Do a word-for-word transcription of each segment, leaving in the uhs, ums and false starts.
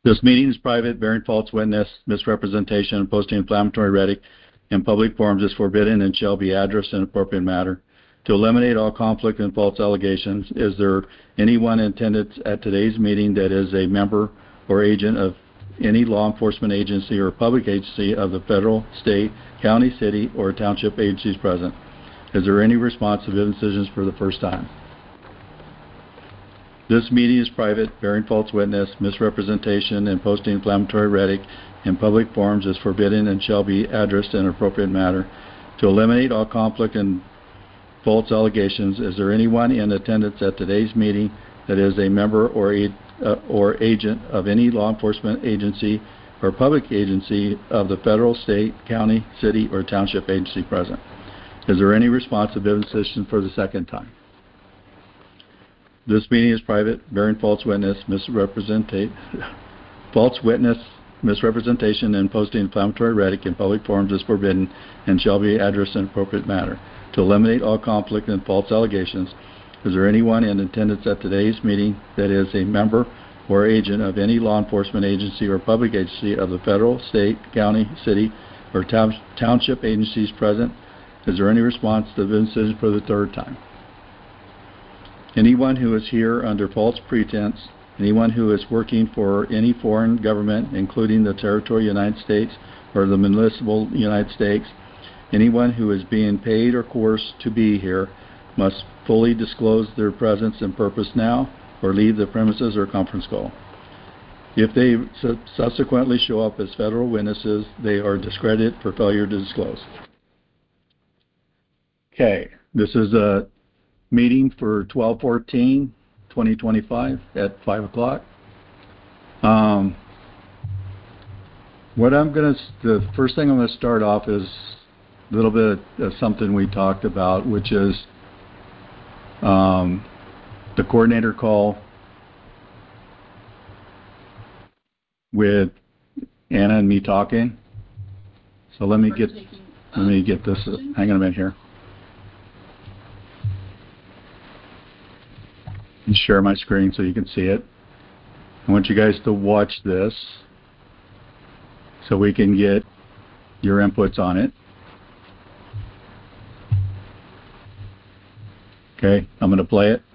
This meeting is private. Bearing false witness, misrepresentation, and posting inflammatory rhetoric in public forums is forbidden and shall be addressed in appropriate matter. To eliminate all conflict and false allegations, is there anyone in attendance at today's meeting that is a member or agent of any law enforcement agency or public agency of the federal, state, county, city, or township agencies present? Is there any response to the decisions for the first time? This meeting is private. Bearing false witness, misrepresentation, and posting inflammatory rhetoric in public forums is forbidden and shall be addressed in an appropriate matter. To eliminate all conflict and false allegations, is there anyone in attendance at today's meeting that is a member or a, uh, or agent of any law enforcement agency or public agency of the federal, state, county, city, or township agency present? Is there any response to the decision for the second time? This meeting is private. Bearing false witness, misrepresentate, false witness, misrepresentation, and posting inflammatory rhetoric in public forums is forbidden and shall be addressed in an appropriate matter. To eliminate all conflict and false allegations, is there anyone in attendance at today's meeting that is a member or agent of any law enforcement agency or public agency of the federal, state, county, city, or township agencies present? Is there any response to the decision for the third time? Anyone who is here under false pretense, anyone who is working for any foreign government, including the territorial United States or the municipal United States, anyone who is being paid or coerced to be here must fully disclose their presence and purpose now or leave the premises or conference call. If they su- subsequently show up as federal witnesses, they are discredited for failure to disclose. Okay, this is a meeting for twelve fourteen twenty twenty-five at five o'clock. Um, what I'm going to, the first thing I'm going to start off is a little bit of something we talked about, which is um, the coordinator call with Anna and me talking. So let me get, let me get this, uh, hang on a minute here. And share my screen so you can see it. I want you guys to watch this so we can get your inputs on it. Okay, I'm going to play it.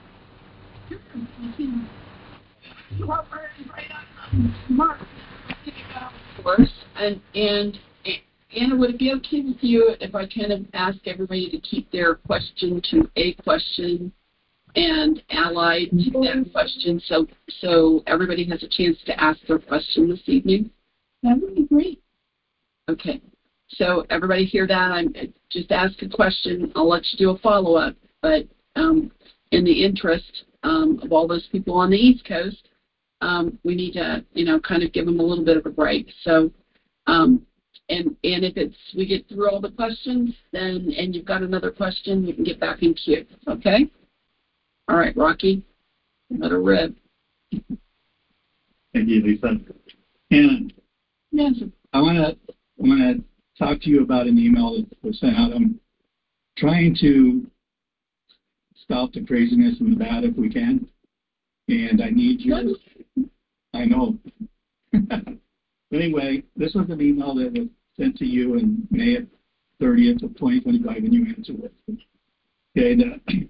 And, and Anna, would it be okay with you if I kind of ask everybody to keep their question to a question and allied to that question, so so everybody has a chance to ask their question this evening? That would be great. Okay. So everybody hear that? I'm just ask a question. I'll let you do a follow-up, but um, in the interest um, of all those people on the East Coast, um, we need to, you know, kind of give them a little bit of a break. So, um, and and if it's we get through all the questions, then and you've got another question, you can get back in queue. Okay. All right, Rocky, let her rip. Thank you, Lisa. And Yes. I want to I want to talk to you about an email that was sent out. I'm trying to stop the craziness in Nevada if we can, and I need your. I know. Anyway, this was an email that was sent to you in May thirtieth of twenty twenty-five, and you answered it. Okay. The,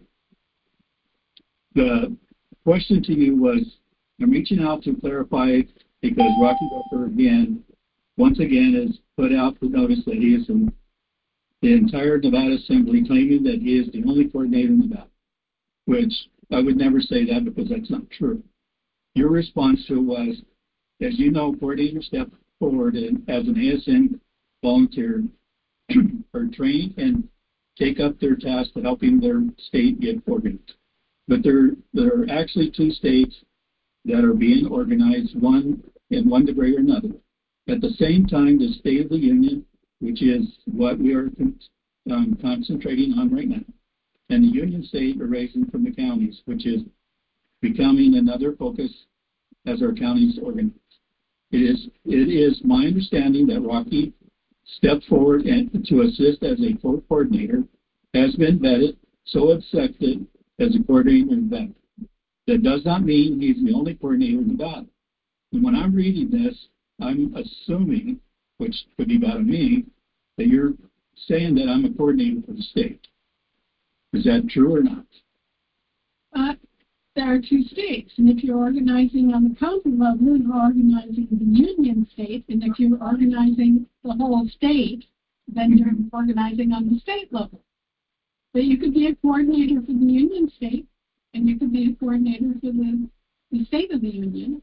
The question to you was, I'm reaching out to clarify because Rocky Rucker again, once again, has put out the notice that he is in the entire Nevada Assembly claiming that he is the only coordinator in Nevada, which I would never say that because that's not true. Your response to it was, as you know, coordinators step forward and, as an A S N volunteer are trained and take up their task of helping their state get organized. But there, there are actually two states that are being organized, one in one degree or another. At the same time, the State of the Union, which is what we are um, concentrating on right now, and the Union State are raising from the counties, which is becoming another focus as our counties organize. It is, it is my understanding that Rocky stepped forward and to assist as a coordinator, has been vetted, so accepted as a coordinator in Nevada. That does not mean he's the only coordinator in Nevada. And when I'm reading this, I'm assuming, which could be bad of me, that you're saying that I'm a coordinator for the state. Is that true or not? Uh, there are two states, and if you're organizing on the county level, you're organizing the union state, and if you're organizing the whole state, then you're organizing on the state level. But you could be a coordinator for the union state, and you could be a coordinator for the, the state of the union.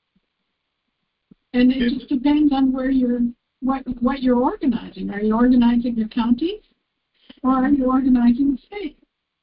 And it just depends on where you're, what what you're organizing. Are you organizing your county, or are you organizing the state?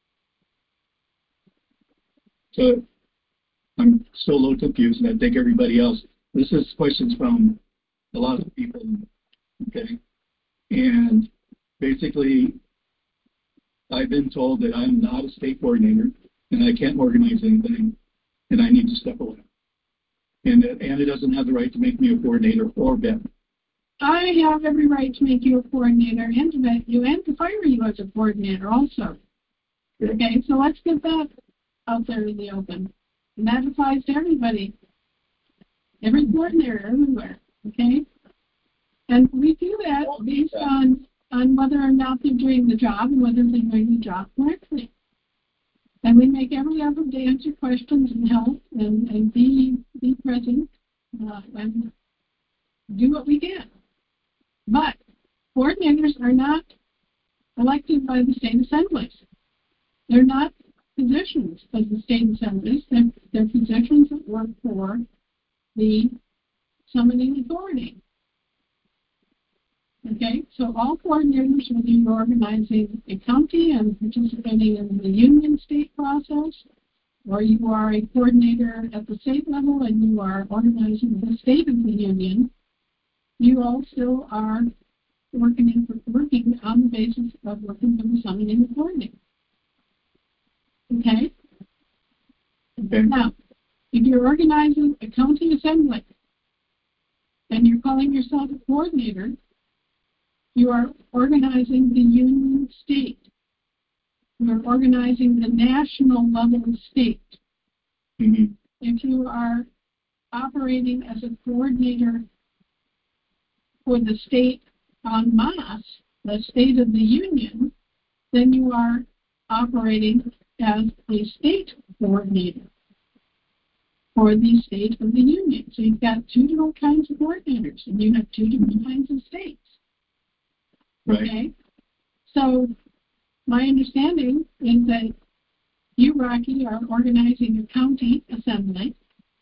So I'm still a little confused, and I think everybody else. This is questions from a lot of people, okay? And basically, I've been told that I'm not a state coordinator, and I can't organize anything, and I need to step away. And that Anna doesn't have the right to make me a coordinator or Ben. I have every right to make you a coordinator and to vet you and to fire you as a coordinator also. Okay, so let's get that out there in the open. And that applies to everybody. Every coordinator, everywhere. Okay? And we do that based on, on whether or not they're doing the job and whether they're doing the job correctly. And we make every effort to answer questions and help and, and be be present uh, and do what we can. But coordinators are not elected by the state assemblies. They're not positions of the state assemblies. They're, they're positions that work for the summoning authority. Okay, so all coordinators, whether you're organizing a county and participating in the union state process, or you are a coordinator at the state level and you are organizing the state of the union, you all still are working, working on the basis of working for the summoning authority. Okay? Okay. Now, if you're organizing a county assembly and you're calling yourself a coordinator, you are organizing the union state. You are organizing the national level state. Mm-hmm. If you are operating as a coordinator for the state en masse, the state of the union, then you are operating as a state coordinator for the state of the union. So you've got two different kinds of coordinators, and you have two different kinds of states. Right. Okay, so my understanding is that you, Rocky, are organizing a county assembly,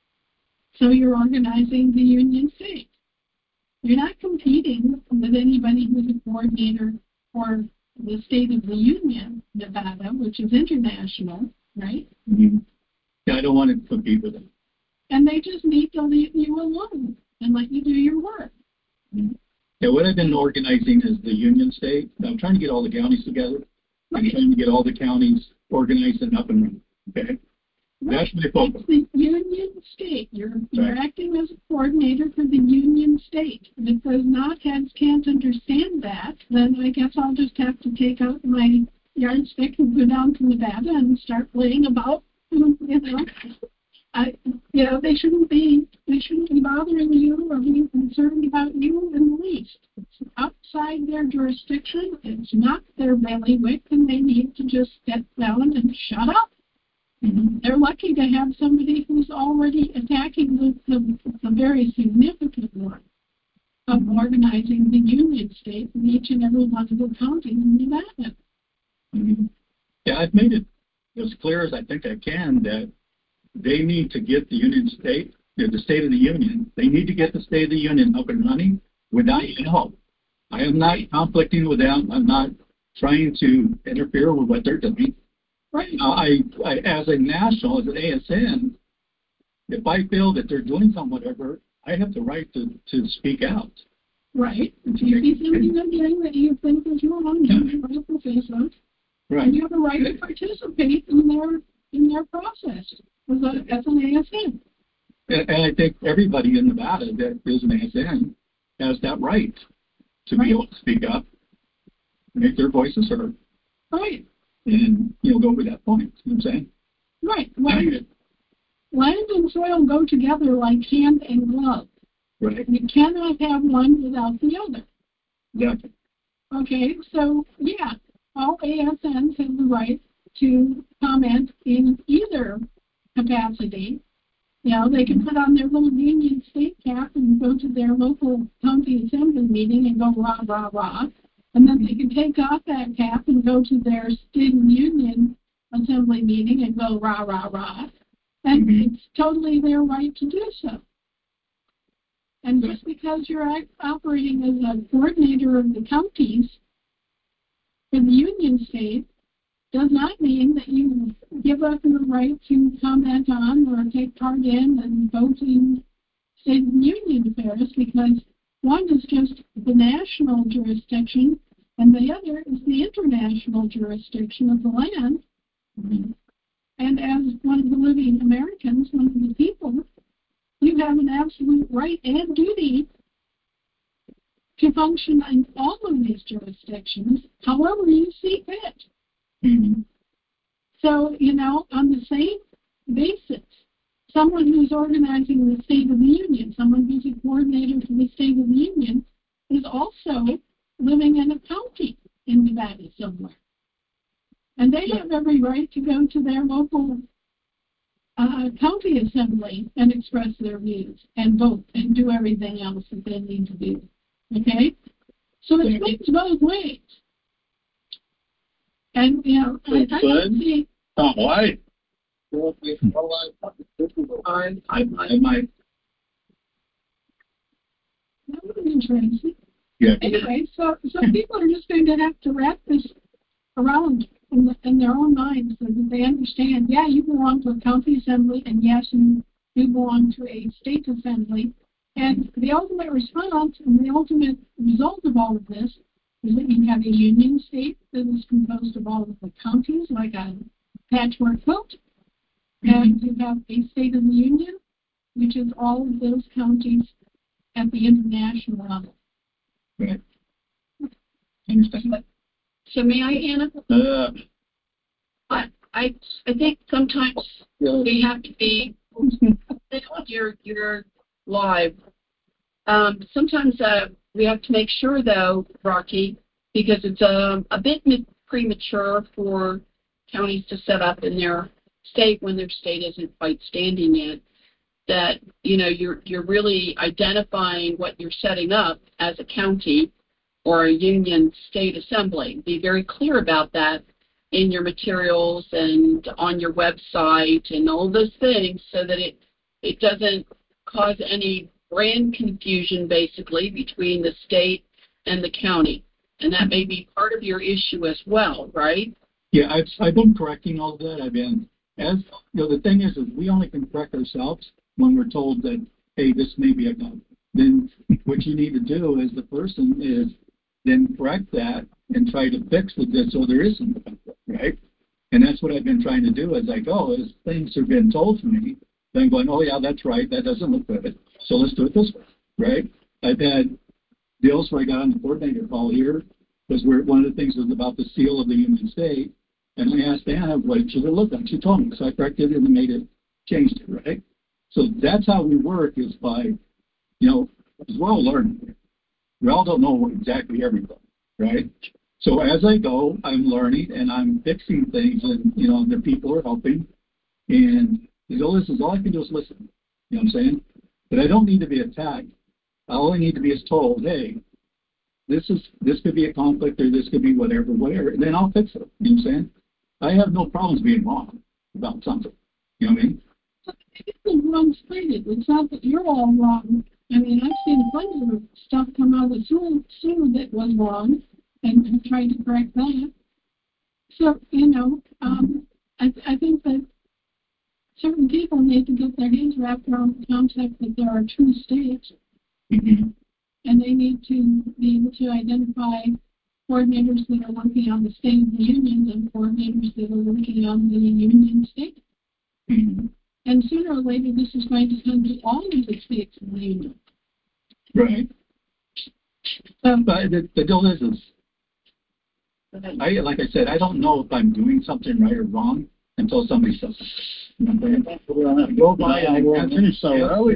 so you're organizing the union state. You're not competing with anybody who's a coordinator for the state of the union, Nevada, which is international, right? Mm-hmm. Yeah, I don't want to compete with them. And they just need to leave you alone and let you do your work. Mm-hmm. Yeah, what I've been organizing is the union state. I'm trying to get all the counties together. I'm Right. trying to get all the counties organized and up and running. Okay? Right. That's my focus. It's the union state. You're, you're Right. acting as a coordinator for the union state. And if those knotheads can't understand that, then I guess I'll just have to take out my yardstick and go down to Nevada and start playing about. You know, I, you know, they shouldn't be, they shouldn't be bothering you or being concerned about you in the least. It's outside their jurisdiction. It's not their bailiwick, and they need to just step down and shut up. Mm-hmm. They're lucky to have somebody who's already attacking the, the, the very significant one of organizing the union state in each and every one of the counties in Nevada. Mm-hmm. Yeah, I've made it as clear as I think I can that they need to get the union state, the state of the union, they need to get the state of the union up and running without any help. I am not conflicting with them. I'm not trying to interfere with what they're doing. Right. Uh, I, I, as a national, as an A S N, if I feel that they're doing something, whatever, I have the right to, to speak out. Right. If you see something they're doing that you think is wrong, you have a right to say so. Right. And you have a right to participate in their in their process as, a, as an A S N. And, and I think everybody in Nevada that is an A S N has that right to Right. be able to speak up, make their voices heard, Right. and you know go over that point. You know what I'm saying? Right. Well, land and soil go together like hand and glove. Right. You cannot have one without the other. Exactly. Okay, so yeah, all A S Ns have the right to comment in either capacity. You know, they can put on their little union state cap and go to their local county assembly meeting and go rah, rah, rah. And then they can take off that cap and go to their state and union assembly meeting and go rah, rah, rah. And Mm-hmm. it's totally their right to do so. And just because you're operating as a coordinator of the counties in the union state does not mean that you give up the right to comment on or take part in and vote in state and union affairs, because one is just the national jurisdiction and the other is the international jurisdiction of the land. Mm-hmm. And as one of the living Americans, one of the people, you have an absolute right and duty to function in all of these jurisdictions, however you see fit. Mm-hmm. So, you know, on the same basis, someone who's organizing the State of the Union, someone who's a coordinator for the State of the Union, is also living in a county in Nevada somewhere. And they have every right to go to their local uh, county assembly and express their views and vote and do everything else that they need to do. Okay? So it swings both ways. And, you know, I, I don't see... Oh, why? I, I, I might. That would be interesting. Yeah. Anyway, so, so people are just going to have to wrap this around in, the, in their own minds so that they understand, yeah, you belong to a county assembly, and yes, you, you belong to a state assembly. And the ultimate response and the ultimate result of all of this is that you have a union state that is composed of all of the counties, like a patchwork quilt, and you have a state of the union, which is all of those counties at the international level. Right. Understand. so may I, Anna? Uh, I, I, I think sometimes we have to be, you're, you're live. Um, sometimes uh, we have to make sure, though, Rocky, because it's um, a bit premature for counties to set up in their state when their state isn't quite standing yet, that, you know, you're, you're really identifying what you're setting up as a county or a union state assembly. Be very clear about that in your materials and on your website and all those things so that it, it doesn't cause any brand confusion, basically, between the state and the county. And that may be part of your issue as well, right? yeah, I've, I've been correcting all of that. I've been, as, you know, the thing is, is we only can correct ourselves when we're told that, hey, this may be a conflict. Then what you need to do as the person is then correct that and try to fix it so there isn't a conflict, right? And that's what I've been trying to do as I go, as things are being told to me. Then going, oh, yeah, that's right. That doesn't look good. So let's do it this way, right? I've had deals where I got on the coordinator call here because we're, one of the things was about the seal of the Union State. And I asked Anna what should it look like. She told me. So I corrected it and made it, changed it, right? So that's how we work is by, you know, because we're all learning. We all don't know exactly everything, right? So as I go, I'm learning and I'm fixing things and, you know, the people are helping. And all this is all I can do is listen. You know what I'm saying? But I don't need to be attacked. All I need to be is told, hey, this is this could be a conflict or this could be whatever, whatever. And then I'll fix it. You know what I'm saying? I have no problems being wrong about something. You know what I mean? It's wrong-sided. It's not that you're all wrong. I mean, I've seen plenty of stuff come out of Sue, Sue that was wrong, and I'm trying to correct that. So, you know, um, I, I think that certain people need to get their hands wrapped around the concept that there are two states, Mm-hmm. and they need to be able to identify coordinators that are working on the state of the union and coordinators that are working on the union state. Mm-hmm. And sooner or later, this is going to come to all of the states in the union. Right. So, But the, the deal is, is I, like I said, I don't know if I'm doing something right or wrong until somebody says something. Go by, I won't finish so early.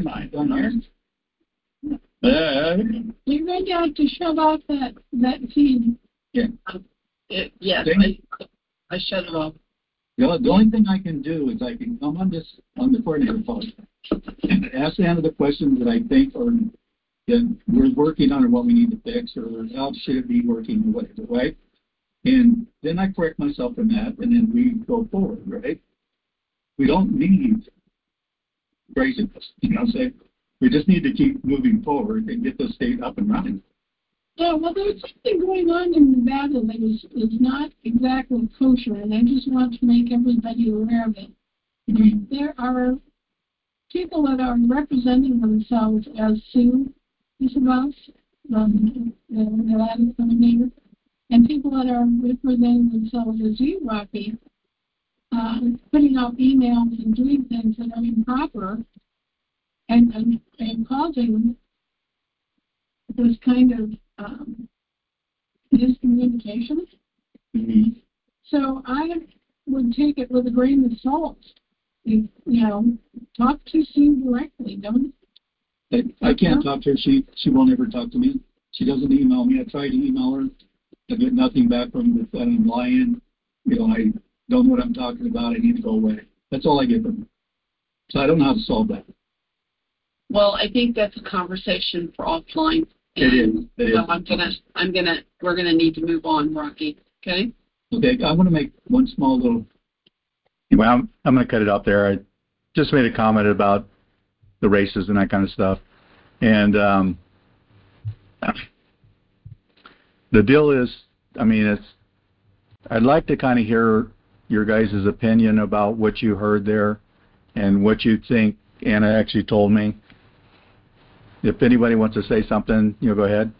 Uh, You're going to have to shut off that, that feed. yeah. It, yes, Thank- I, I shut it off. The, the only thing I can do is I can come on this, on the coordinator phone and ask Anna the questions that I think are, that we're working on or what we need to fix or how should it be working or whatever, right? And then I correct myself in that and then we go forward, right? We don't need craziness, you know what I'm saying? We just need to keep moving forward and get the state up and running. Yeah, well, there's something going on in Nevada that is, is not exactly kosher, and I just want to make everybody aware of it. Mm-hmm. There are people that are representing themselves as Sue Isabel, um, the Nevada coordinator, and people that are representing themselves as you, Rocky, uh, putting out emails and doing things that are improper and, and, and causing this kind of um, miscommunication. Mm-hmm. So I would take it with a grain of salt. You, you know, talk to Sue directly. Don't. I, I can't talk to her. She she won't ever talk to me. She doesn't email me. I tried to email her. I get nothing back from her. That I'm lying. You know, I don't know what I'm talking about. I need to go away. That's all I get from her. So I don't know how to solve that. Well, I think that's a conversation for offline. It is. It is. So I'm gonna, I'm gonna, we're gonna need to move on, Rocky. Okay. Okay. I want to make one small little. Well, I'm, I'm going to cut it out there. I just made a comment about the races and that kind of stuff. And um, the deal is, I mean, it's, I'd like to kind of hear your guys' opinion about what you heard there and what you think Anna actually told me. If anybody wants to say something, you know, go ahead.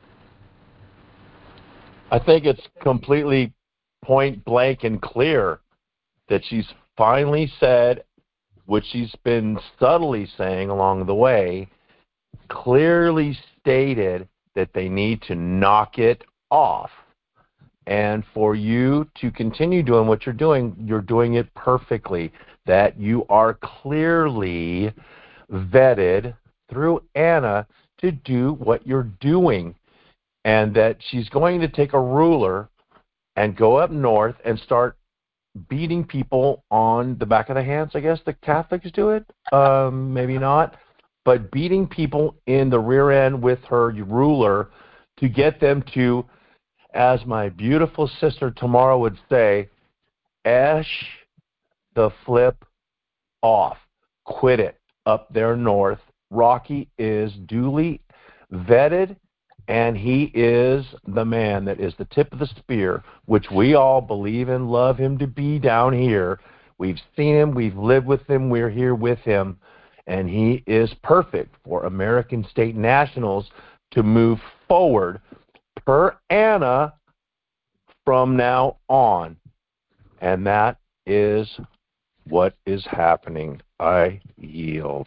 I think it's completely point blank and clear that she's finally said what she's been subtly saying along the way, clearly stated that they need to knock it off. And for you to continue doing what you're doing, you're doing it perfectly, that you are clearly vetted through Anna to do what you're doing, and that she's going to take a ruler and go up north and start beating people on the back of the hands. I guess the Catholics do it, um, maybe not, but beating people in the rear end with her ruler to get them to, as my beautiful sister Tamara would say, esh the flip off. Quit it up there north. Rocky is duly vetted, and he is the man that is the tip of the spear, which we all believe and love him to be down here. We've seen him. We've lived with him. We're here with him. And he is perfect for American State Nationals to move forward per Anna from now on. And that is what is happening. I yield.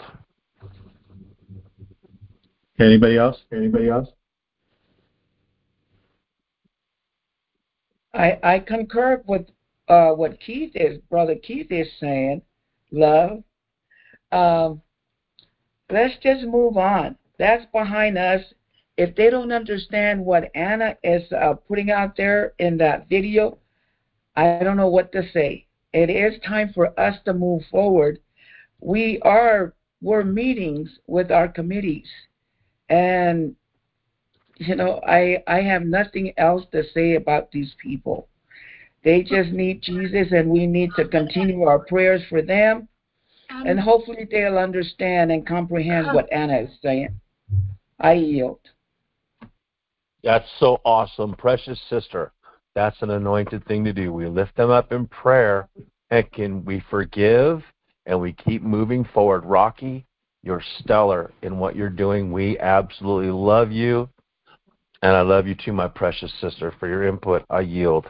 Anybody else? Anybody else? I, I concur with uh, what Keith is, Brother Keith is saying, love. Um, let's just move on. That's behind us. If they don't understand what Anna is uh, putting out there in that video, I don't know what to say. It is time for us to move forward. We are, we're meetings with our committees. And you know, I I have nothing else to say about these people. They just need Jesus, and we need to continue our prayers for them, and hopefully they'll understand and comprehend what Anna is saying. I yield. That's so awesome, precious sister. That's an anointed thing to do. We lift them up in prayer, and can we forgive, and we keep moving forward. Rocky, you're stellar in what you're doing. We absolutely love you. And I love you too, my precious sister, for your input. I yield.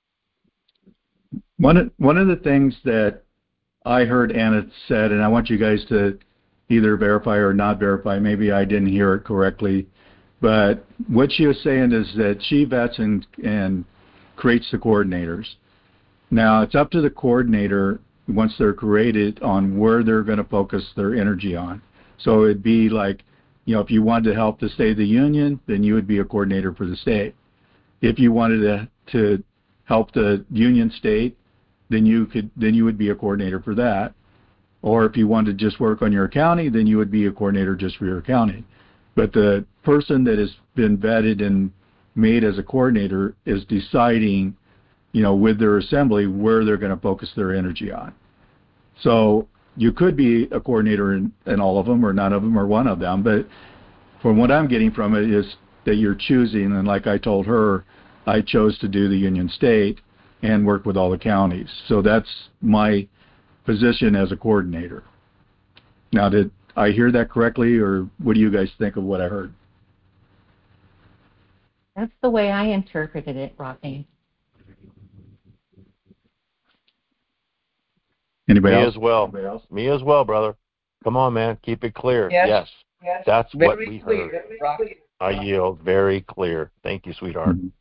One of, one of the things that I heard Anna said, and I want you guys to either verify or not verify, maybe I didn't hear it correctly, but what she was saying is that she vets and, and creates the coordinators. Now, it's up to the coordinator once they're created, on where they're going to focus their energy on. So it'd be like, you know, if you wanted to help the State of the Union, then you would be a coordinator for the state. If you wanted to, to help the Union State, then you could then you would be a coordinator for that. Or if you wanted to just work on your county, then you would be a coordinator just for your county. But the person that has been vetted and made as a coordinator is deciding, you know, with their assembly where they're going to focus their energy on. So you could be a coordinator in, in all of them, or none of them, or one of them. But from what I'm getting from it is that you're choosing, and like I told her, I chose to do the Union State and work with all the counties. So that's my position as a coordinator. Now, did I hear that correctly, or what do you guys think of what I heard? That's the way I interpreted it, Rodney. Anybody Me else? as well. Anybody else? Me as well, brother. Come on, man. Keep it clear. Yes. Yes. Yes. That's Very what we clear, heard. Rocky. I yield. Very clear. Thank you, sweetheart. Mhm.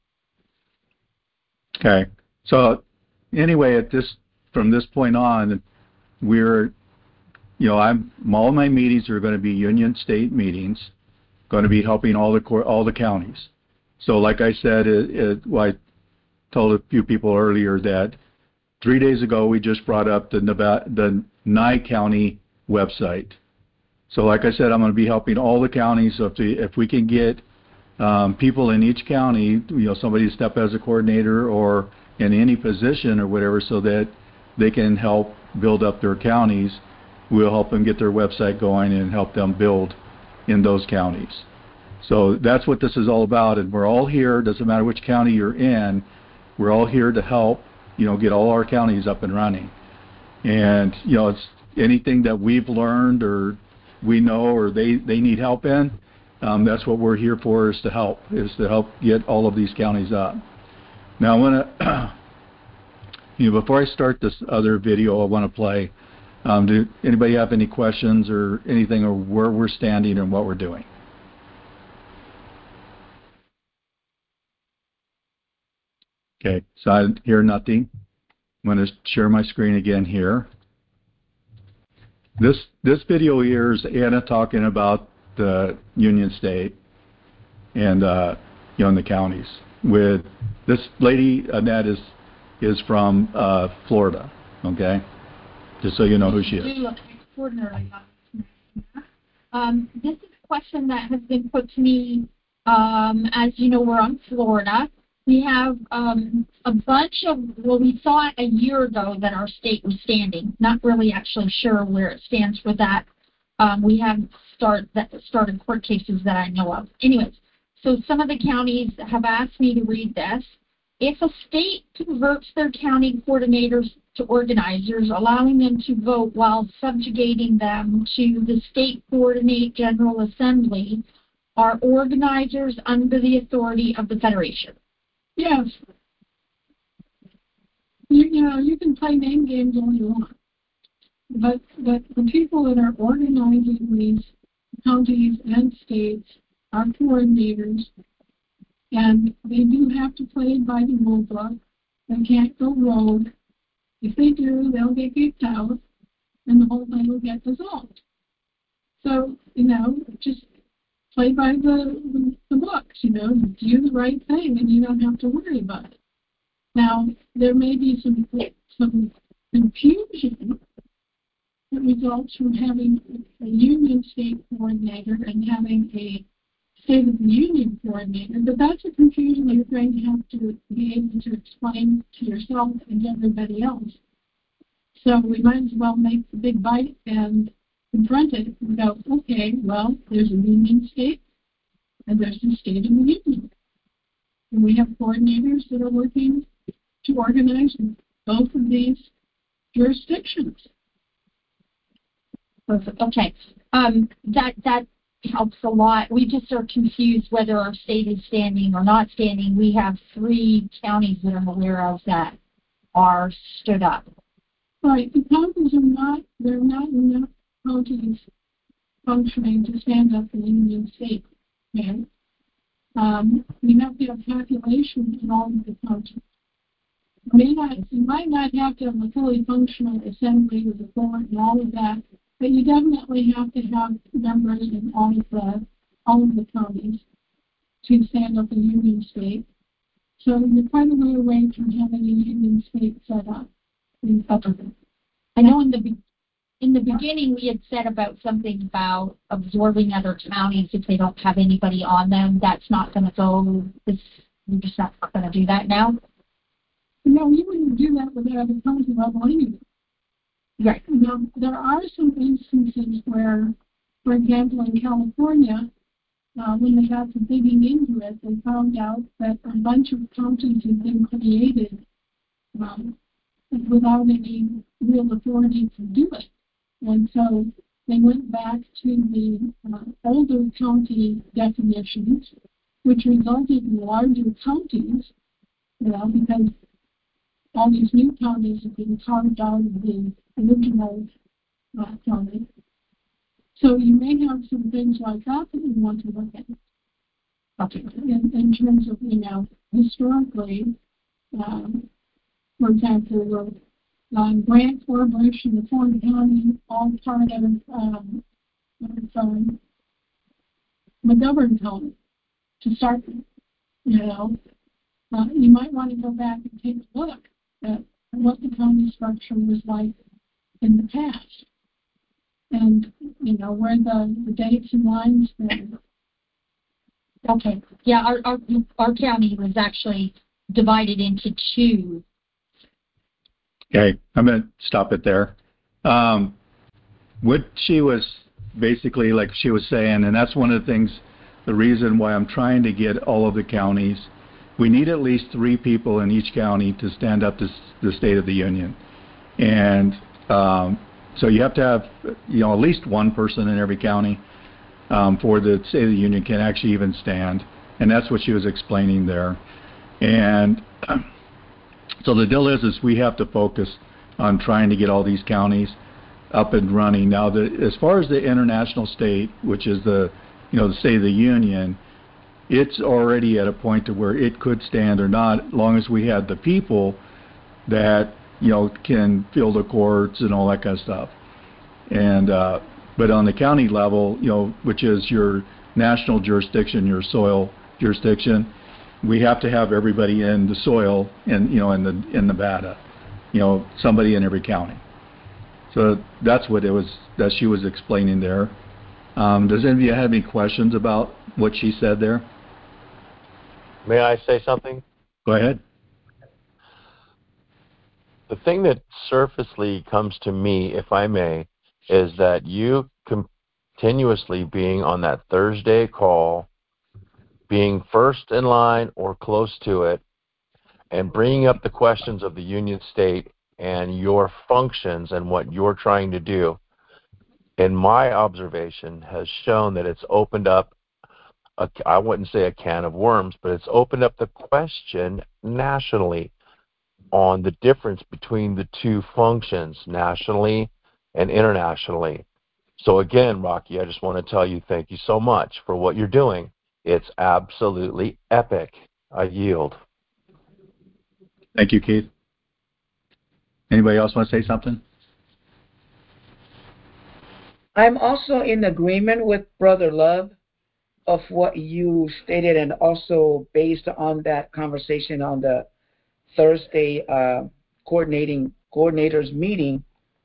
Okay. So anyway, at this from this point on, we're, you know, I'm all my meetings are going to be Union State meetings, going to be helping all the all the counties. So like I said, it, it, well, I told a few people earlier that three days ago we just brought up the Nevada, the Nye County website. So like I said, I'm going to be helping all the counties. So if, the, if we can get um, people in each county, you know, somebody to step as a coordinator or in any position or whatever, so that they can help build up their counties, we'll help them get their website going and help them build in those counties. So that's what this is all about, and we're all here. Doesn't matter which county you're in, we're all here to help, you know, get all our counties up and running. And you know, it's anything that we've learned or we know or they they need help in. Um, that's what we're here for, is to help, is to help get all of these counties up. Now, I want to, you know, before I start this other video, I want to play. Um, do anybody have any questions or anything, or where we're standing and what we're doing? Okay, so I hear nothing. I'm going to share my screen again here. This this video here is Anna talking about the Union State and uh, you know, in the counties. With this lady, Annette, is is from uh, Florida. Okay, just so you know who she You do is. look extraordinarily nice. Um, this is a question that has been put to me. Um, as you know, we're on Florida. We have um, a bunch of, well, we saw a year ago that our state was standing. Not really actually sure where it stands for that. Um, we have start, that started court cases that I know of. Anyways, so some of the counties have asked me to read this. If a state converts their county coordinators to organizers, allowing them to vote while subjugating them to the state coordinate General Assembly, are organizers under the authority of the Federation? Yes. You, you know, you can play name games all you want, but but the people that are organizing these counties and states are coordinators, and they do have to play by the rule book. They can't go rogue. If they do, they'll get kicked out, and the whole thing will get dissolved. So, you know, just play by the, the, the books, you know, do the right thing, and you don't have to worry about it. Now, there may be some some confusion that results from having a Union State coordinator and having a State of the Union coordinator, but that's a confusion you're going to have to be able to explain to yourself and everybody else. So we might as well make the big bite and confront it and go, okay, well, there's a Union State and there's the State of the Union. And we have coordinators that are working to organize both of these jurisdictions. Perfect. Okay. Um, that that helps a lot. We just are confused whether our state is standing or not standing. We have three counties that I'm aware of that are stood up. Right. The counties are not, there are not enough counties functioning to stand up in Union State. Okay? Um, we have to have population in all of the counties. may not, you might not have to have a fully functional assembly with a court and all of that, but you definitely have to have members in all of the all of the counties to stand up a union state. So you're quite a way away from having a union state set up. I know in the be- in the beginning we had said about something about absorbing other counties if they don't have anybody on them. That's not going to go. This we're just not going to do that now. No, you wouldn't do that without a county level anyway. Right. Now, there are some instances where, for example, in California, uh, when they got to digging into it, they found out that a bunch of counties had been created um, without any real authority to do it. And so they went back to the uh, older county definitions, which resulted in larger counties, you know, because all these new counties have been carved out of the original uh, county. So you may have some things like that that you want to look at. Okay. In, in terms of, you know, historically, um, for example, um, Grant, Forbush, and the Ford County, all part of um, um, McGovern County to start with. You know, uh, you might want to go back and take a look at what the county structure was like in the past, and you know where the, the dates and lines were. Okay. Yeah, our, our our county was actually divided into two. Okay, I'm going to stop it there. Um, what she was basically, like she was saying, and that's one of the things, the reason why I'm trying to get all of the counties, we need at least three people in each county to stand up to the State of the Union. And um, so you have to have, you know, at least one person in every county um, for the State of the Union can actually even stand. And that's what she was explaining there. And so the deal is, is we have to focus on trying to get all these counties up and running. Now, the, as far as the international state, which is the, you know, the State of the Union, it's already at a point to where it could stand or not, as long as we had the people that, you know, can fill the courts and all that kind of stuff. And uh, but on the county level, you know, which is your national jurisdiction, your soil jurisdiction, we have to have everybody in the soil and, you know, in the in Nevada, you know, somebody in every county. So that's what it was that she was explaining there. Um, does any of you have any questions about what she said there? May I say something? Go ahead. The thing that surfacely comes to me, if I may, is that you continuously being on that Thursday call, being first in line or close to it, and bringing up the questions of the Union State and your functions and what you're trying to do, in my observation, has shown that it's opened up, a, I wouldn't say a can of worms, but it's opened up the question nationally on the difference between the two functions, nationally and internationally. So again, Rocky, I just want to tell you thank you so much for what you're doing. It's absolutely epic. I yield. Thank you, Keith. Anybody else want to say something? I'm also in agreement with Brother Love of what you stated, and also based on that conversation on the Thursday uh, coordinating coordinators meeting.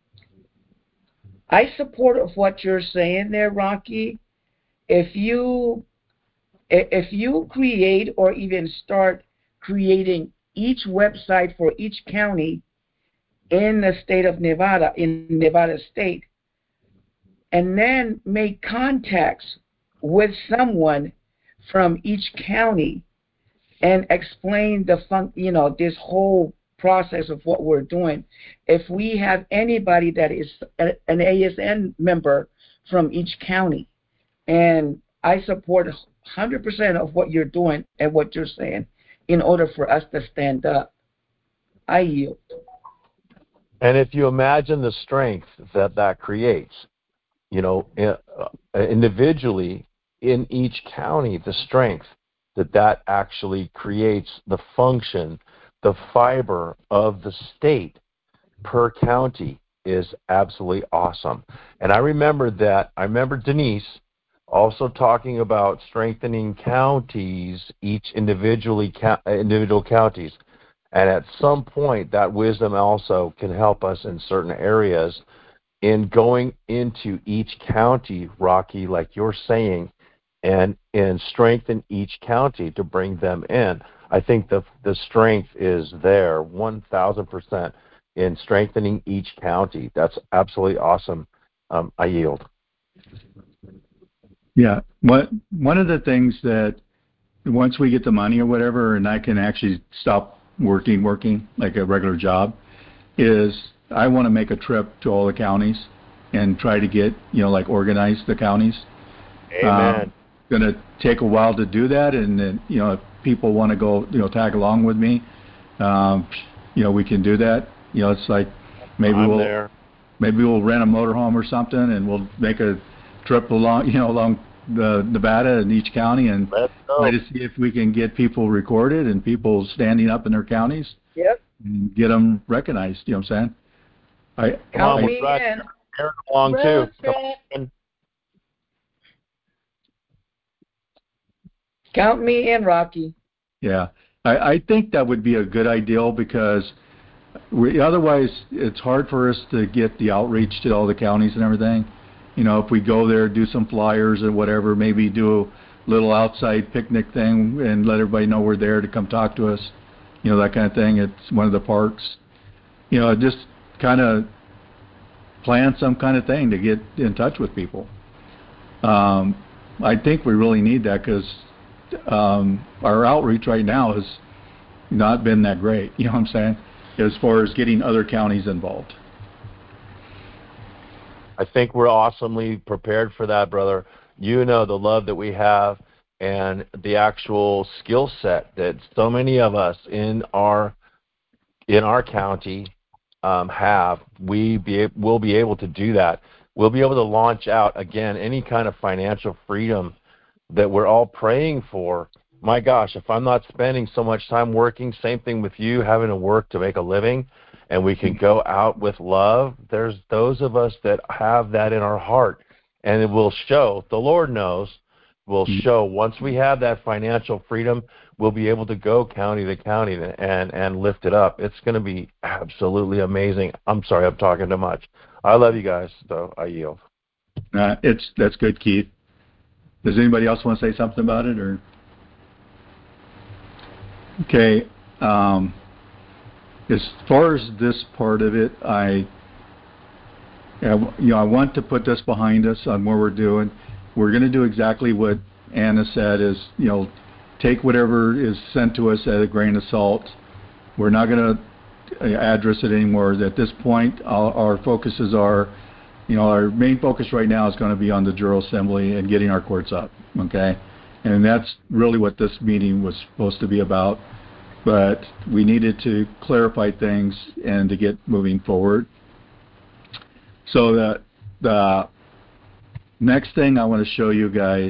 I support of what you're saying there, Rocky. If you if you create or even start creating each website for each county in the state of Nevada, in Nevada state, and then make contacts with someone from each county and explain the fun, you know, this whole process of what we're doing. If we have anybody that is a, an A S N member from each county, and I support one hundred percent of what you're doing and what you're saying in order for us to stand up. I yield. And if you imagine the strength that that creates, you know, individually in each county, the strength that that actually creates, the function, the fiber of the state per county is absolutely awesome. And I remember that, I remember Denise also talking about strengthening counties, each individually individual counties. And at some point, that wisdom also can help us in certain areas in going into each county, Rocky, like you're saying, and, and strengthen each county to bring them in. I think the, the strength is there, one thousand percent, in strengthening each county. That's absolutely awesome. Um, I yield. Yeah. What, one of the things that once we get the money or whatever, and I can actually stop working, working like a regular job, is I want to make a trip to all the counties and try to get, you know, like organize the counties. Amen. Um, going to take a while to do that, and then, you know, if people want to go, you know, tag along with me, um, you know, we can do that. You know, it's like maybe I'm we'll there. maybe we'll rent a motorhome or something, and we'll make a trip along, you know, along the Nevada in each county, and try to see if we can get people recorded and people standing up in their counties. Yep. And get them recognized. You know what I'm saying? I Count I, me I, in. Aaron along Road too. trip. Count me in, Rocky. Yeah, I, I think that would be a good ideal because we, otherwise it's hard for us to get the outreach to all the counties and everything. You know, if we go there, do some flyers or whatever, maybe do a little outside picnic thing and let everybody know we're there to come talk to us. You know, that kind of thing. It's one of the parks. You know, just kind of plan some kind of thing to get in touch with people. Um, I think we really need that because um, our outreach right now has not been that great. You know what I'm saying? As far as getting other counties involved. I think we're awesomely prepared for that, brother. You know the love that we have and the actual skill set that so many of us in our in our county um, have. We be will be able to do that. We'll be able to launch out again any kind of financial freedom that we're all praying for. My gosh, if I'm not spending so much time working, same thing with you, having to work to make a living, and we can go out with love, there's those of us that have that in our heart, and it will show, the Lord knows, will show once we have that financial freedom, we'll be able to go county to county and, and lift it up. It's going to be absolutely amazing. I'm sorry, I'm talking too much. I love you guys, so I yield. Uh, it's that's good, Keith. Does anybody else want to say something about it, or? Okay. Um, as far as this part of it, I, you know, I want to put this behind us on what we're doing. We're going to do exactly what Anna said: is, you know, take whatever is sent to us at a grain of salt. We're not going to address it anymore. At this point, our, our focuses are, you know, our main focus right now is going to be on the General Assembly and getting our courts up. Okay. And that's really what this meeting was supposed to be about. But we needed to clarify things and to get moving forward. So the, the next thing I want to show you guys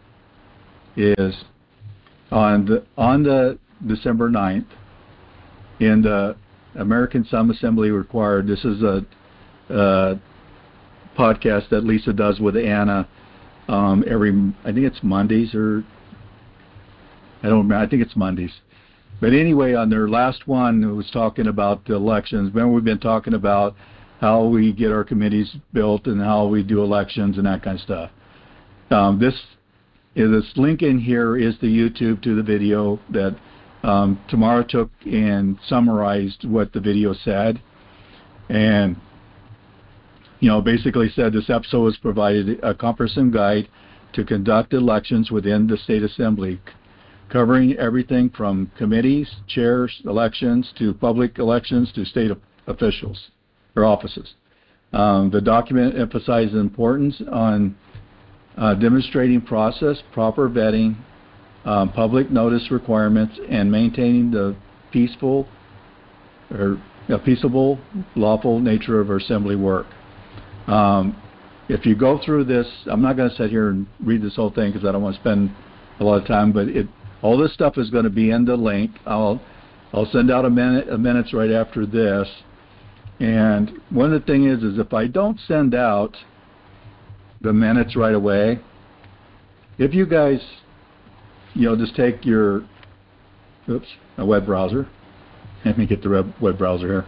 is on the, on the December ninth, in the American Some Assembly Required, this is a, a podcast that Lisa does with Anna um, every, I think it's Mondays or, I don't remember, I think it's Mondays. But anyway, on their last one, it was talking about the elections. Remember, we've been talking about how we get our committees built and how we do elections and that kind of stuff. Um, this, this link in here is the YouTube to the video that um, Tamara took and summarized what the video said. And, you know, basically said this episode was provided a comprehensive guide to conduct elections within the State Assembly, covering everything from committees, chairs, elections, to public elections, to state officials or offices. Um, the document emphasizes the importance on uh, demonstrating process, proper vetting, um, public notice requirements, and maintaining the peaceful or uh, peaceable, lawful nature of our assembly work. Um, if you go through this, I'm not going to sit here and read this whole thing because I don't want to spend a lot of time, but it all this stuff is going to be in the link. I'll I'll send out a minute, a minutes right after this. And one of the things is, is if I don't send out the minutes right away, if you guys, you know, just take your, oops, a web browser. Let me get the web, web browser here.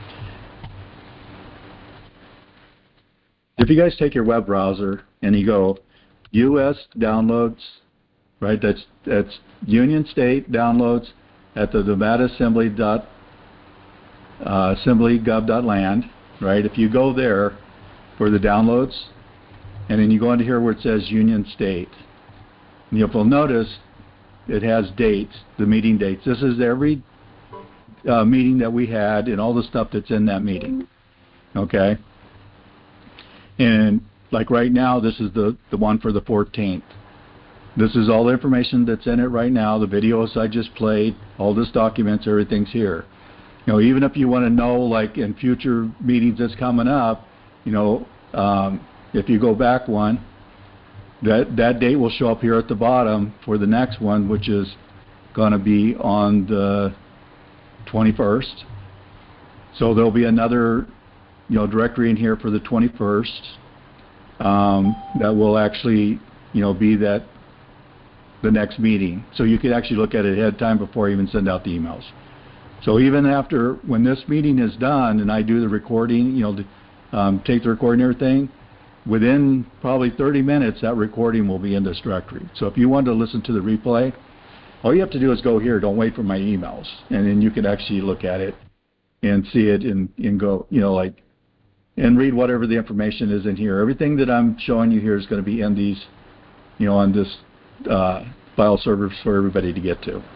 If you guys take your web browser and you go U S downloads, right? That's that's Union State downloads at the Nevada Assembly dot uh, assembly gov dot land, right? If you go there for the downloads, and then you go into here where it says Union State, and you'll notice it has dates, the meeting dates. This is every uh, meeting that we had and all the stuff that's in that meeting, okay? And like right now, this is the, the one for the fourteenth. This is all the information that's in it right now, the videos I just played, all this documents, everything's here. You know, even if you want to know, like in future meetings that's coming up, you know, um, if you go back one, that, that date will show up here at the bottom for the next one, which is going to be on the twenty-first. So there'll be another, you know, directory in here for the twenty-first um, that will actually, you know, be that the next meeting. So you could actually look at it ahead of time before you even send out the emails. So even after, when this meeting is done and I do the recording, you know, the, um, take the recording and everything, within probably thirty minutes, that recording will be in this directory. So if you want to listen to the replay, all you have to do is go here. Don't wait for my emails. And then you can actually look at it and see it and, and go, you know, like, and read whatever the information is in here. Everything that I'm showing you here is going to be in these, you know, on this uh, file server for everybody to get to.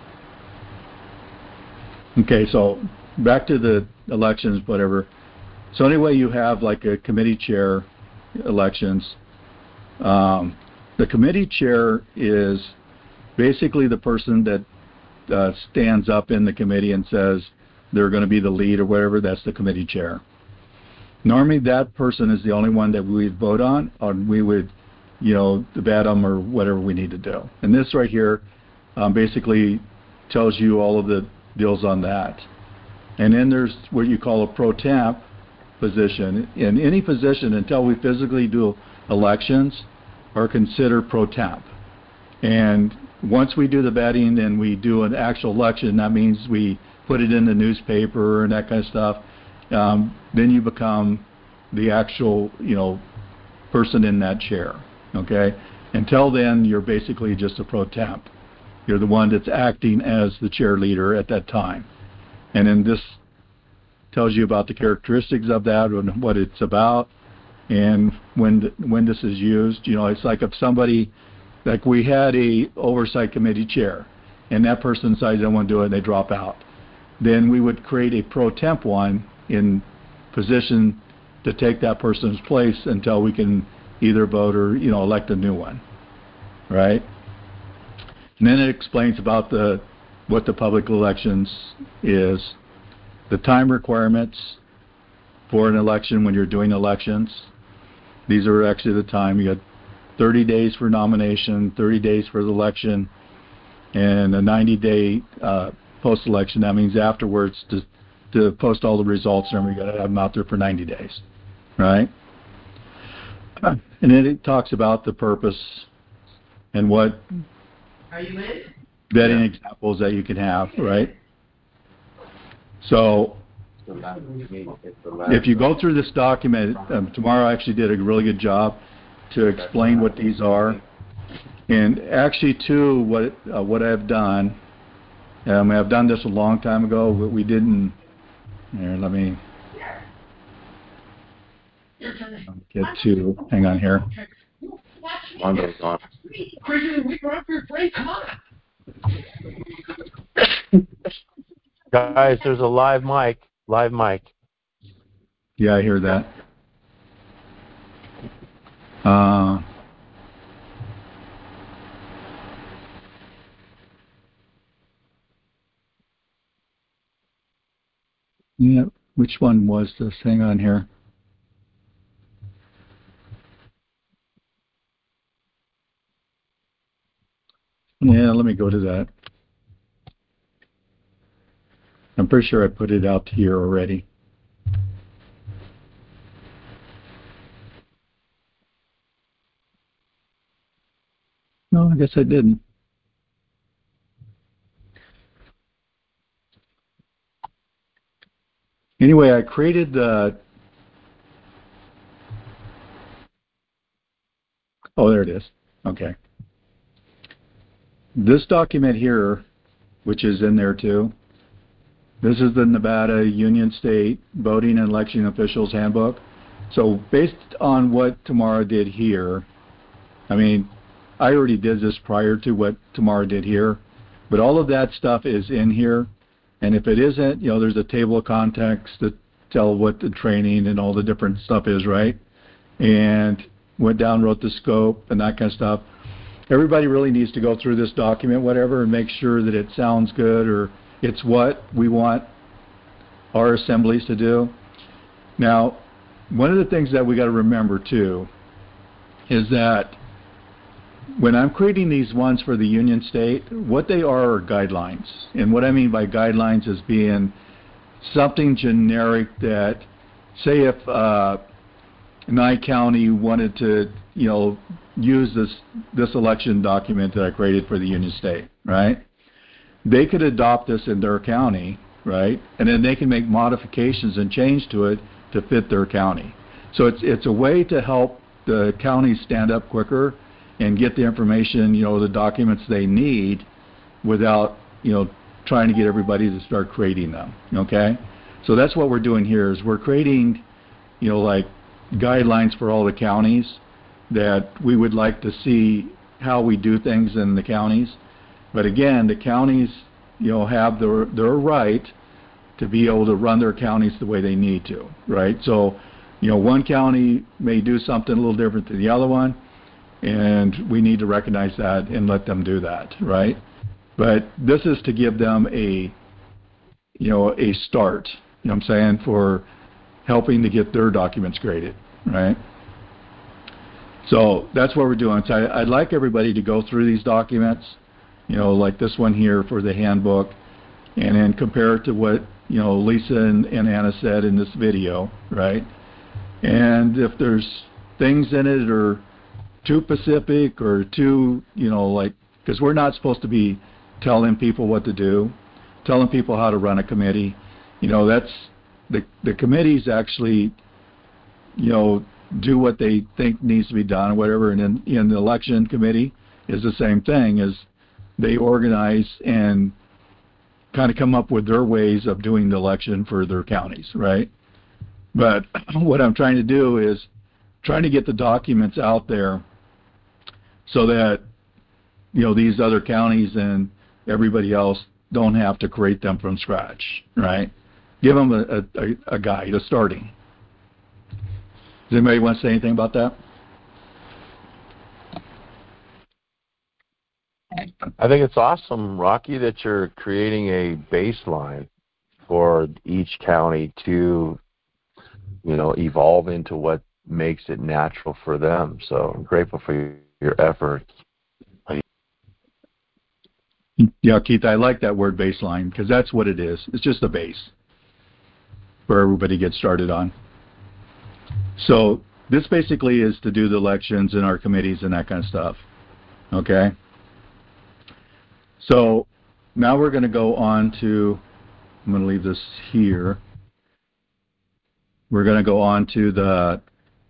Okay, so back to the elections, whatever. So anyway, you have like a committee chair elections. Um, the committee chair is basically the person that uh, stands up in the committee and says they're going to be the lead or whatever. That's the committee chair. Normally, that person is the only one that we would vote on, or we would, you know, debate them or whatever we need to do. And this right here um, basically tells you all of the deals on that. And then there's what you call a pro temp position. In any position, until we physically do elections, are considered pro temp. And once we do the vetting and we do an actual election, that means we put it in the newspaper and that kind of stuff. Um, then you become the actual, you know, person in that chair, okay? Until then, you're basically just a pro temp. You're the one that's acting as the chair leader at that time. And then this tells you about the characteristics of that and what it's about and when when this is used. You know, it's like if somebody, like we had a oversight committee chair, and that person decides they don't want to do it and they drop out. Then we would create a pro temp one in position to take that person's place until we can either vote or, you know, elect a new one, right? And then it explains about the what the public elections is, the time requirements for an election when you're doing elections. These are actually the time. You got thirty days for nomination, thirty days for the election, and a ninety day uh, post-election. That means afterwards to to post all the results, and we got to have them out there for ninety days, right? And then it talks about the purpose and what Are you in? vetting examples that you can have, right? So if you go through this document, um, tomorrow I actually did a really good job to explain what these are. And actually, too, what uh, what I've done, um, I've done this a long time ago, but we didn't. Here, let me get to, hang on here. Mondo's on. Guys, there's a live mic. Live mic. Yeah, I hear that. Uh, yeah, which one was this? Hang on here. Yeah, let me go to that. pretty sure I put it out here already. No, I guess I didn't. Anyway, I created the... Oh, there it is. Okay. This document here, which is in there too, this is the Nevada Union State Voting and Election Officials Handbook. So based on what Tamara did here, I mean, I already did this prior to what Tamara did here, but all of that stuff is in here. And if it isn't, you know, there's a table of contents to tell what the training and all the different stuff is, right? And went down, wrote the scope and that kind of stuff. Everybody really needs to go through this document, whatever, and make sure that it sounds good or it's what we want our assemblies to do. Now, one of the things that we got to remember too is that when I'm creating these ones for the Union State, what they are are guidelines. And what I mean by guidelines is being something generic that, say if uh, Nye County wanted to, you know, use this, this election document that I created for the Union State, right? They could adopt this in their county, right? And then they can make modifications and change to it to fit their county. So it's, it's a way to help the counties stand up quicker and get the information, you know, the documents they need without, you know, trying to get everybody to start creating them, okay? So that's what we're doing here is we're creating, you know, like guidelines for all the counties that we would like to see how we do things in the counties. But again, the counties, you know, have their, their right to be able to run their counties the way they need to, right? So, you know, one county may do something a little different than the other one, and we need to recognize that and let them do that, right? But this is to give them a, you know, a start, you know what I'm saying, for helping to get their documents graded, right? So that's what we're doing. So I, I'd like everybody to go through these documents, you know, like this one here for the handbook, and then compare it to what, you know, Lisa and, and Anna said in this video, right? And if there's things in it that are too specific or too, you know, like, because we're not supposed to be telling people what to do, telling people how to run a committee. You know, that's, the, the committees actually, you know, do what they think needs to be done or whatever. And in, in the election committee is the same thing, is they organize and kind of come up with their ways of doing the election for their counties, right? But what I'm trying to do is trying to get the documents out there so that, you know, these other counties and everybody else don't have to create them from scratch, right? Give them a, a, a guide, a starting. Does anybody want to say anything about that? I think it's awesome, Rocky, that you're creating a baseline for each county to, you know, evolve into what makes it natural for them. So I'm grateful for your, your efforts. Yeah, Keith, I like that word baseline because that's what it is. It's just a base where everybody gets started on. So this basically is to do the elections in our committees and that kind of stuff. Okay? So now we're going to go on to, I'm going to leave this here. We're going to go on to the,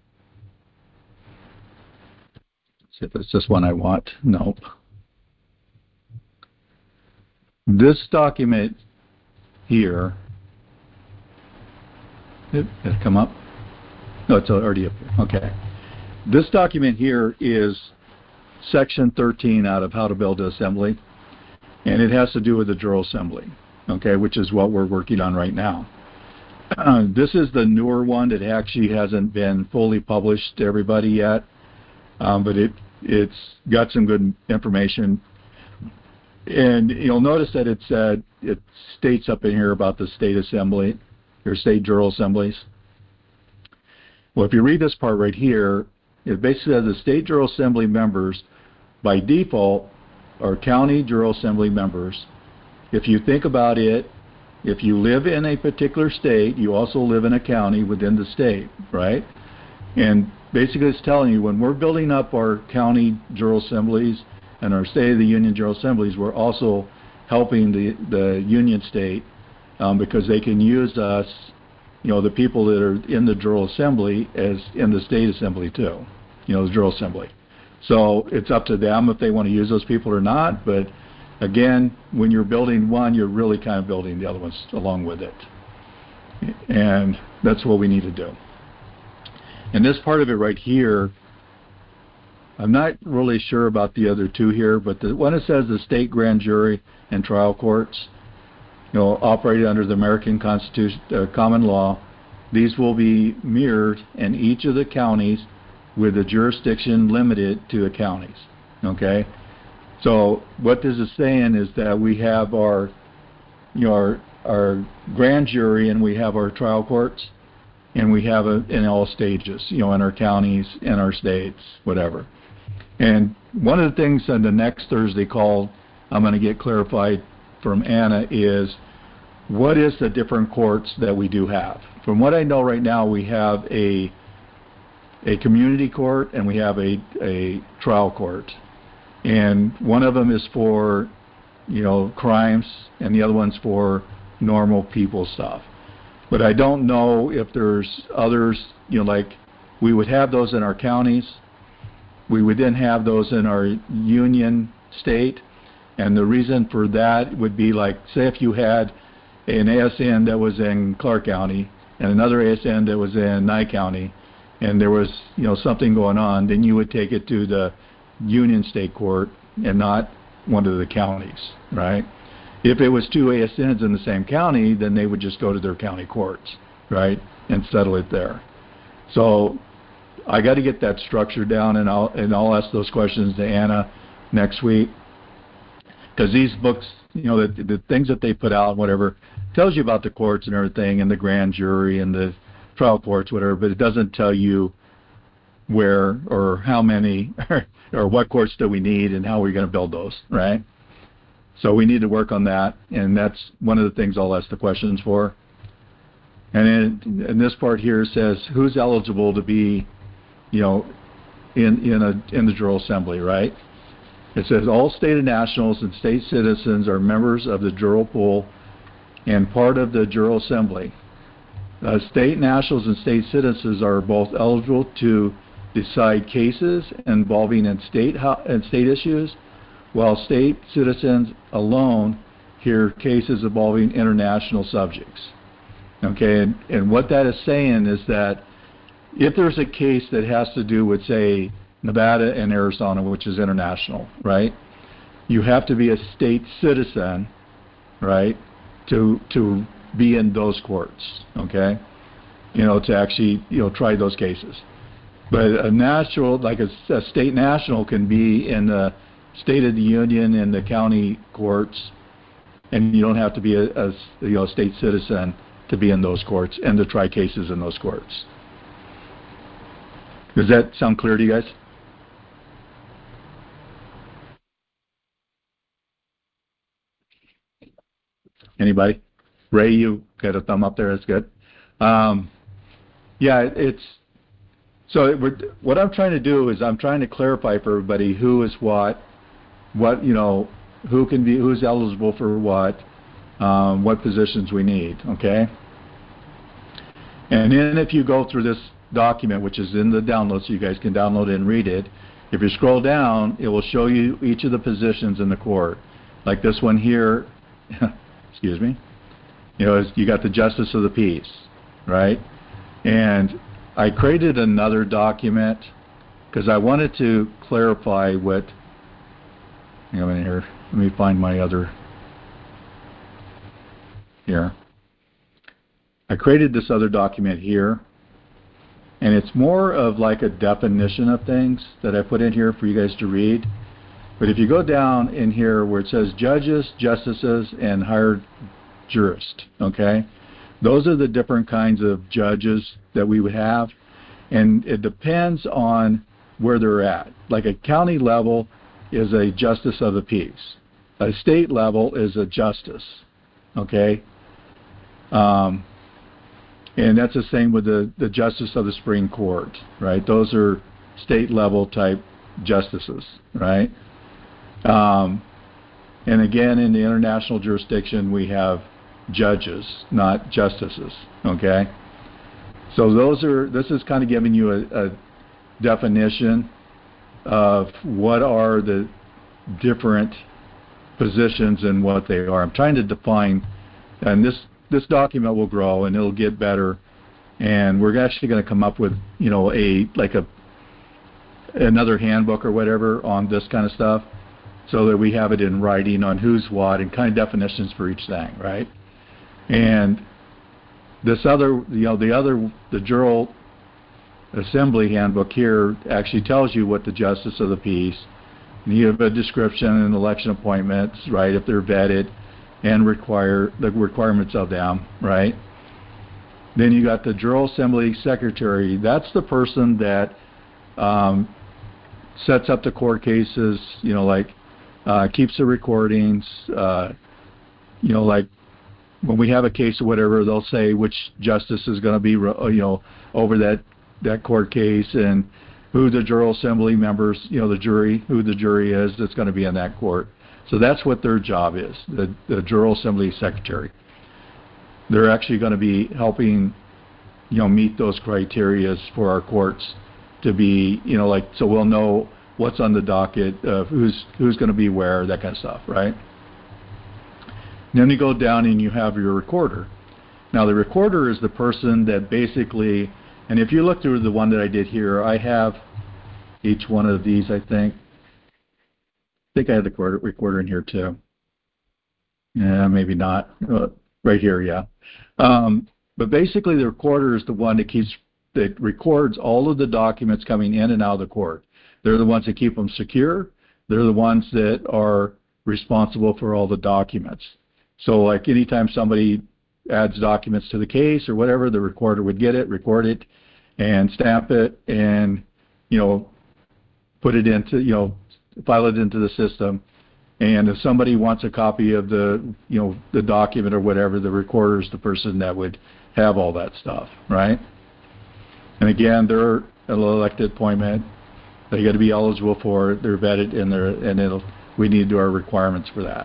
let's see if it's this one I want. Nope. This document here, did it come up? No, it's already up here. Okay. This document here is section thirteen out of How to Build an Assembly, and it has to do with the General Assembly, okay, which is what we're working on right now. Uh, this is the newer one that actually hasn't been fully published to everybody yet, um, but it, it's got some good information. And you'll notice that it said, it states up in here about the state assembly, or state general assemblies. Well, if you read this part right here, it basically says the state general assembly members, by default, are county general assembly members. If you think about it if you live in a particular state, you also live in a county within the state, right? And basically it's telling you when we're building up our county general assemblies and our State of the Union general assemblies, we're also helping the, the union state um, because they can use us, you know, the people that are in the general assembly as in the state assembly too, you know, the general assembly. So it's up to them if they want to use those people or not, but again, when you're building one, you're really kind of building the other ones along with it. And that's what we need to do. And this part of it right here, I'm not really sure about the other two here, but the one that says the state grand jury and trial courts, you know, operated under the American Constitution, uh, common law, these will be mirrored in each of the counties with a jurisdiction limited to the counties, okay? So what this is saying is that we have our, you know, our, our grand jury and we have our trial courts, and we have it in all stages, you know, in our counties, in our states, whatever. And one of the things on the next Thursday call I'm going to get clarified from Anna is what is the different courts that we do have. From what I know right now, we have a a community court and we have a, a trial court. And one of them is for, you know, crimes and the other one's for normal people stuff. But I don't know if there's others, you know, like we would have those in our counties. We would then have those in our union state. And the reason for that would be like, say if you had an A S N that was in Clark County and another A S N that was in Nye County, and there was, you know, something going on, then you would take it to the union state court and not one of the counties, right? If it was two A S Ns in the same county, then they would just go to their county courts, right, and settle it there. So I got to get that structure down, and I'll and I'll ask those questions to Anna next week, because these books, you know, the, the things that they put out, whatever, tells you about the courts and everything, and the grand jury and the trial courts, whatever, but it doesn't tell you where or how many or what courts do we need and how we're going to build those, right? So we need to work on that, and that's one of the things I'll ask the questions for. And in, in this part here says who's eligible to be, you know, in in a in the General Assembly, right? It says all state and nationals and state citizens are members of the General Pool and part of the General Assembly. Uh, state nationals and state citizens are both eligible to decide cases involving in state and state issues, while state citizens alone hear cases involving international subjects. Okay, and, and what that is saying is that if there's a case that has to do with, say, Nevada and Arizona, which is international, right, you have to be a state citizen, right, to to be in those courts, okay, you know, to actually, you know, try those cases. But a national, like a, a state national can be in the State of the Union and the county courts, and you don't have to be a, a you know, state citizen to be in those courts and to try cases in those courts. Does that sound clear to you guys? Anybody? Ray, you got a thumb up there. That's good. Um, yeah, it's so it, we're, what I'm trying to do is I'm trying to clarify for everybody who is what, what you know, who can be, who's eligible for what, um, what positions we need. Okay. And then if you go through this document, which is in the download, so you guys can download it and read it, if you scroll down, it will show you each of the positions in the court. Like this one here, excuse me, you know, you got the Justice of the Peace, right? And I created another document because I wanted to clarify what, hang on in here, let me find my other, here. I created this other document here, and it's more of like a definition of things that I put in here for you guys to read. But if you go down in here where it says judges, justices, and hired jurists, okay, those are the different kinds of judges that we would have, and it depends on where they're at. Like a county level is a justice of the peace. A state level is a justice, okay? Um, and that's the same with the, the Justice of the Supreme Court, right? Those are state level type justices, right? Um, and again, in the international jurisdiction, we have judges, not justices, okay? So those are, this is kind of giving you a, a definition of what are the different positions and what they are. I'm trying to define, and this, this document will grow and it'll get better, and we're actually going to come up with, you know, a, like a, another handbook or whatever on this kind of stuff, so that we have it in writing on who's what and kind of definitions for each thing, right? And this other, you know, the other, the General Assembly handbook here actually tells you what the justice of the peace, and you have a description and election appointments, right, if they're vetted, and require the requirements of them, right? Then you got the General Assembly Secretary. That's the person that um, sets up the court cases, you know, like uh, keeps the recordings, uh, you know, like when we have a case or whatever, they'll say which justice is going to be, you know, over that, that court case, and who the General Assembly members, you know, the jury, who the jury is that's going to be in that court. So that's what their job is, the, the General Assembly Secretary. They're actually going to be helping, you know, meet those criteria for our courts to be, you know, like, so we'll know what's on the docket, uh, who's who's going to be where, that kind of stuff, right? And then you go down and you have your recorder. Now the recorder is the person that basically, and if you look through the one that I did here, I have each one of these, I think. I think I have the recorder, recorder in here too. Yeah, maybe not. Uh, right here, yeah. Um, but basically the recorder is the one that keeps, that records all of the documents coming in and out of the court. They're the ones that keep them secure. They're the ones that are responsible for all the documents. So like anytime somebody adds documents to the case or whatever, the recorder would get it, record it, and stamp it, and, you know, put it into, you know, file it into the system. And if somebody wants a copy of the, you know, the document or whatever, the recorder is the person that would have all that stuff, right? And again, they're an elected appointment. They got to be eligible for it. They're vetted, and they're, and it'll, we need to do our requirements for that.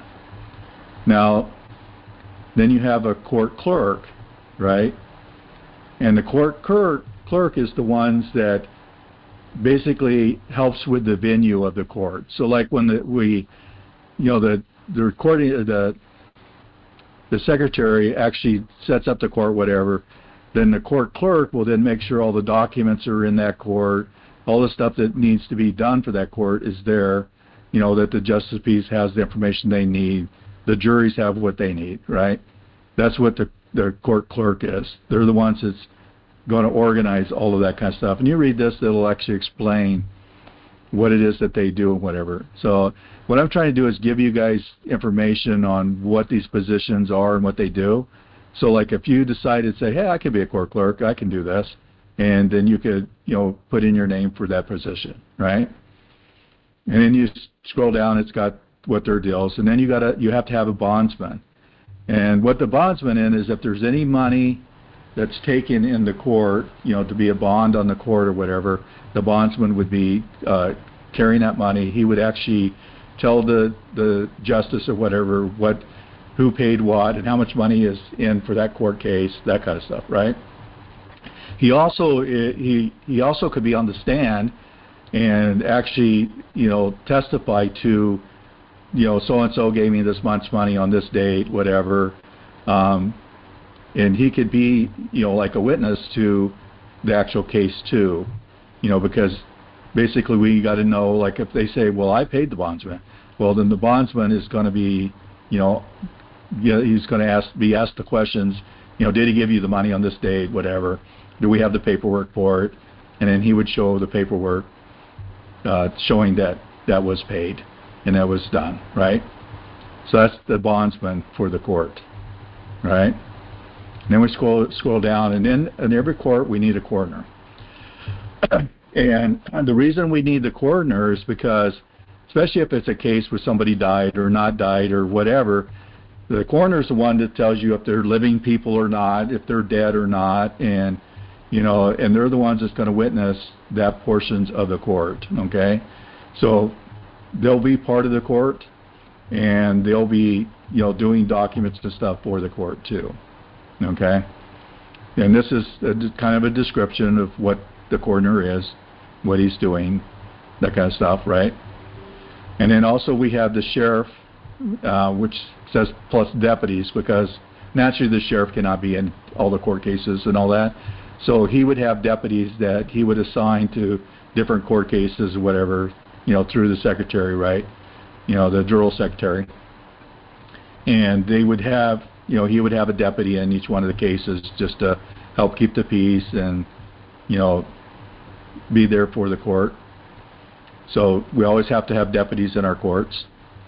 Now, then you have a court clerk, right? And the court clerk, clerk is the ones that basically helps with the venue of the court. So like when the, we, you know, the, the recording, the, the secretary actually sets up the court, whatever, then the court clerk will then make sure all the documents are in that court, all the stuff that needs to be done for that court is there, you know, that the justice of peace has the information they need, the juries have what they need, right? That's what the, the court clerk is. They're the ones that's going to organize all of that kind of stuff. And you read this, it'll actually explain what it is that they do and whatever. So what I'm trying to do is give you guys information on what these positions are and what they do. So like if you decided to say, hey, I could be a court clerk, I can do this, and then you could, you know, put in your name for that position, right? And then you scroll down, it's got what their deals, and then you got to, you have to have a bondsman. And what the bondsman in is if there's any money that's taken in the court, you know, to be a bond on the court or whatever, the bondsman would be uh, carrying that money. He would actually tell the the justice or whatever what, who paid what, and how much money is in for that court case, that kind of stuff, right? He also he he also could be on the stand and actually, you know, testify to, you know, so and so gave me this much money on this date, whatever. Um, and he could be, you know, like a witness to the actual case too, you know, because basically we got to know, like if they say, well, I paid the bondsman, well, then the bondsman is going to be, you know, yeah, he's going to ask, be asked the questions, you know, did he give you the money on this date, whatever? Do we have the paperwork for it? And then he would show the paperwork uh, showing that that was paid and that was done, right? So that's the bondsman for the court, right? And then we scroll scroll down, and in, in every court we need a coroner. And the reason we need the coroner is because, especially if it's a case where somebody died or not died or whatever, The coroner's the one that tells you if they're living people or not, if they're dead or not, and you know, and they're the ones that's going to witness that portions of the court. Okay, so they'll be part of the court, and they'll be, you know, doing documents and stuff for the court too. Okay, and this is a, kind of a description of what the coroner is, what he's doing, that kind of stuff, right? And then also we have the sheriff, uh, which says plus deputies, because naturally the sheriff cannot be in all the court cases and all that. So he would have deputies that he would assign to different court cases or whatever, you know, through the secretary, right? You know, the juror secretary. And they would have, you know, he would have a deputy in each one of the cases just to help keep the peace and, you know, be there for the court. So we always have to have deputies in our courts.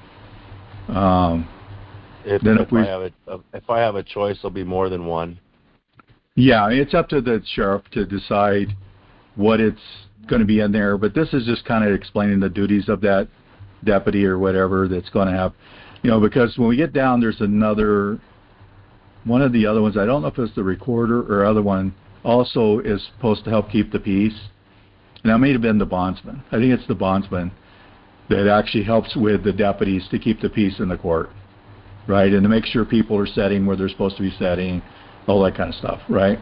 Um, if then if if we I have a if I have a choice, there'll be more than one. Yeah, it's up to the sheriff to decide what it's going to be in there. But this is just kind of explaining the duties of that deputy or whatever that's going to have, you know, because when we get down, there's another one of the other ones. I don't know if it's the recorder or other one. Also is supposed to help keep the peace. And that may have been the bondsman. I think it's the bondsman that actually helps with the deputies to keep the peace in the court, right? And to make sure people are sitting where they're supposed to be sitting, all that kind of stuff, right?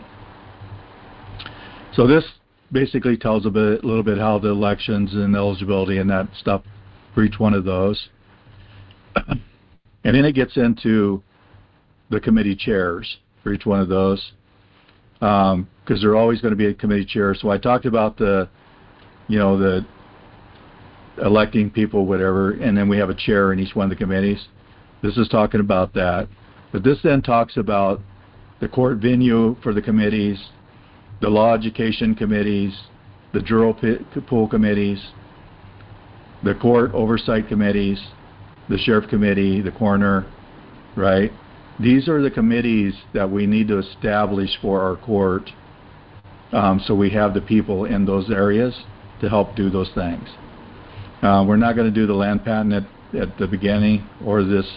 So this basically tells a bit, a little bit how the elections and eligibility and that stuff for each one of those. And then it gets into the committee chairs for each one of those, because um, there are always going to be a committee chair. So I talked about the you know, the electing people, whatever, and then we have a chair in each one of the committees. This is talking about that. But this then talks about the court venue for the committees, the law education committees, the juror pool committees, the court oversight committees, the sheriff committee, the coroner, right? These are the committees that we need to establish for our court, um, so we have the people in those areas to help do those things. Uh, we're not going to do the land patent at, at the beginning, or this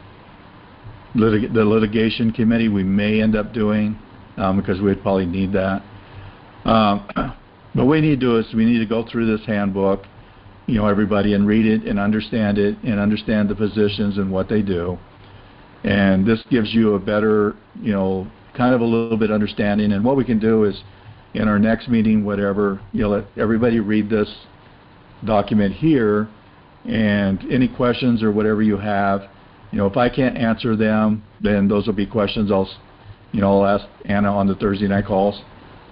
litig the litigation committee we may end up doing, um, because we'd probably need that. Um, but what we need to do is we need to go through this handbook, you know, everybody, and read it and understand it and understand the positions and what they do. And this gives you a better, you know, kind of a little bit understanding. And what we can do is, in our next meeting, whatever, you know, let everybody read this document here, and any questions or whatever you have, you know, if I can't answer them, then those will be questions I'll, you know, I'll ask Anna on the Thursday night calls.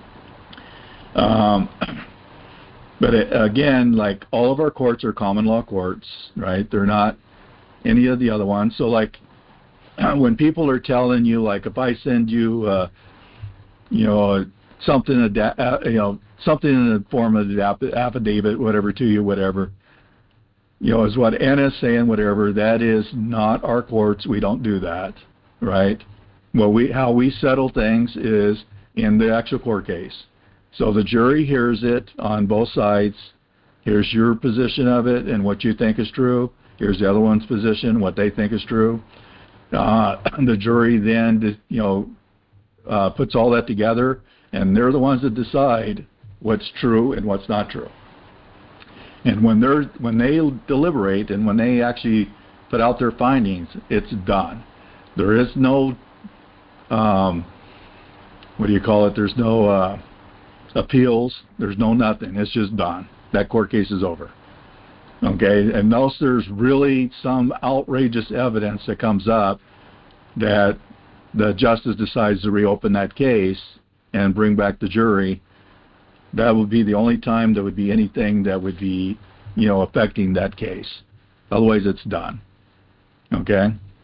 Um, but it, again, like all of our courts are common law courts, right? They're not any of the other ones. So like when people are telling you, like if I send you, uh, you know, something, uh, you know, something in the form of the affidavit, whatever, to you, whatever, you know, is what Anna's saying, whatever, that is not our courts. We don't do that, right? Well, we, how we settle things is in the actual court case. So the jury hears it on both sides. Here's your position of it and what you think is true. Here's the other one's position, what they think is true. Uh, the jury then, you know, uh, puts all that together, and they're the ones that decide what's true and what's not true. And when they're when they deliberate and when they actually put out their findings, it's done. There is no um, what do you call it? There's no uh, appeals. There's no nothing. It's just done. That court case is over. Okay, unless there's really some outrageous evidence that comes up that the justice decides to reopen that case and bring back the jury, that would be the only time there would be anything that would be, you know, affecting that case. Otherwise, it's done. Okay?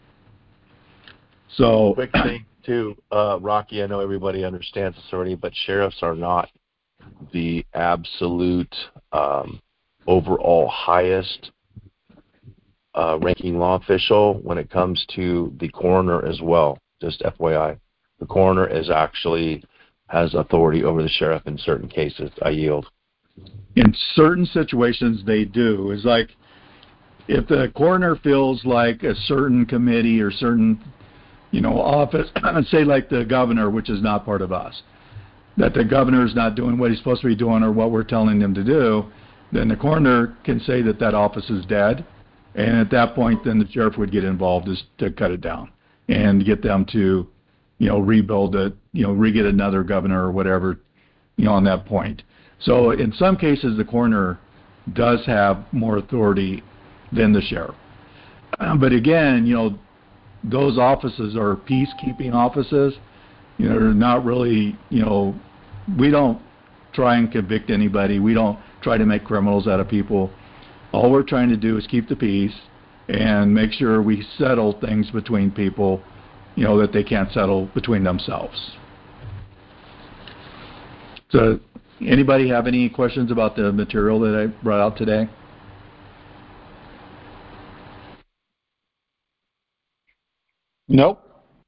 So... Quick thing, too, uh, Rocky, I know everybody understands this already, but sheriffs are not the absolute um, overall highest uh, ranking law official when it comes to the coroner as well. Just F Y I. The coroner is actually has authority over the sheriff in certain cases. I yield. In certain situations, they do. It's like, if the coroner feels like a certain committee or certain, you know, office, say like the governor, which is not part of us, that the governor is not doing what he's supposed to be doing or what we're telling him to do, then the coroner can say that that office is dead, and at that point, then the sheriff would get involved as to cut it down and get them to, you know, rebuild it, you know, re-get another governor or whatever, you know, on that point. So in some cases, the coroner does have more authority than the sheriff. Uh, but again, you know, those offices are peacekeeping offices. You know, they're not really, you know, we don't try and convict anybody. We don't try to make criminals out of people. All we're trying to do is keep the peace and make sure we settle things between people, you know, that they can't settle between themselves. So, anybody have any questions about the material that I brought out today? Nope.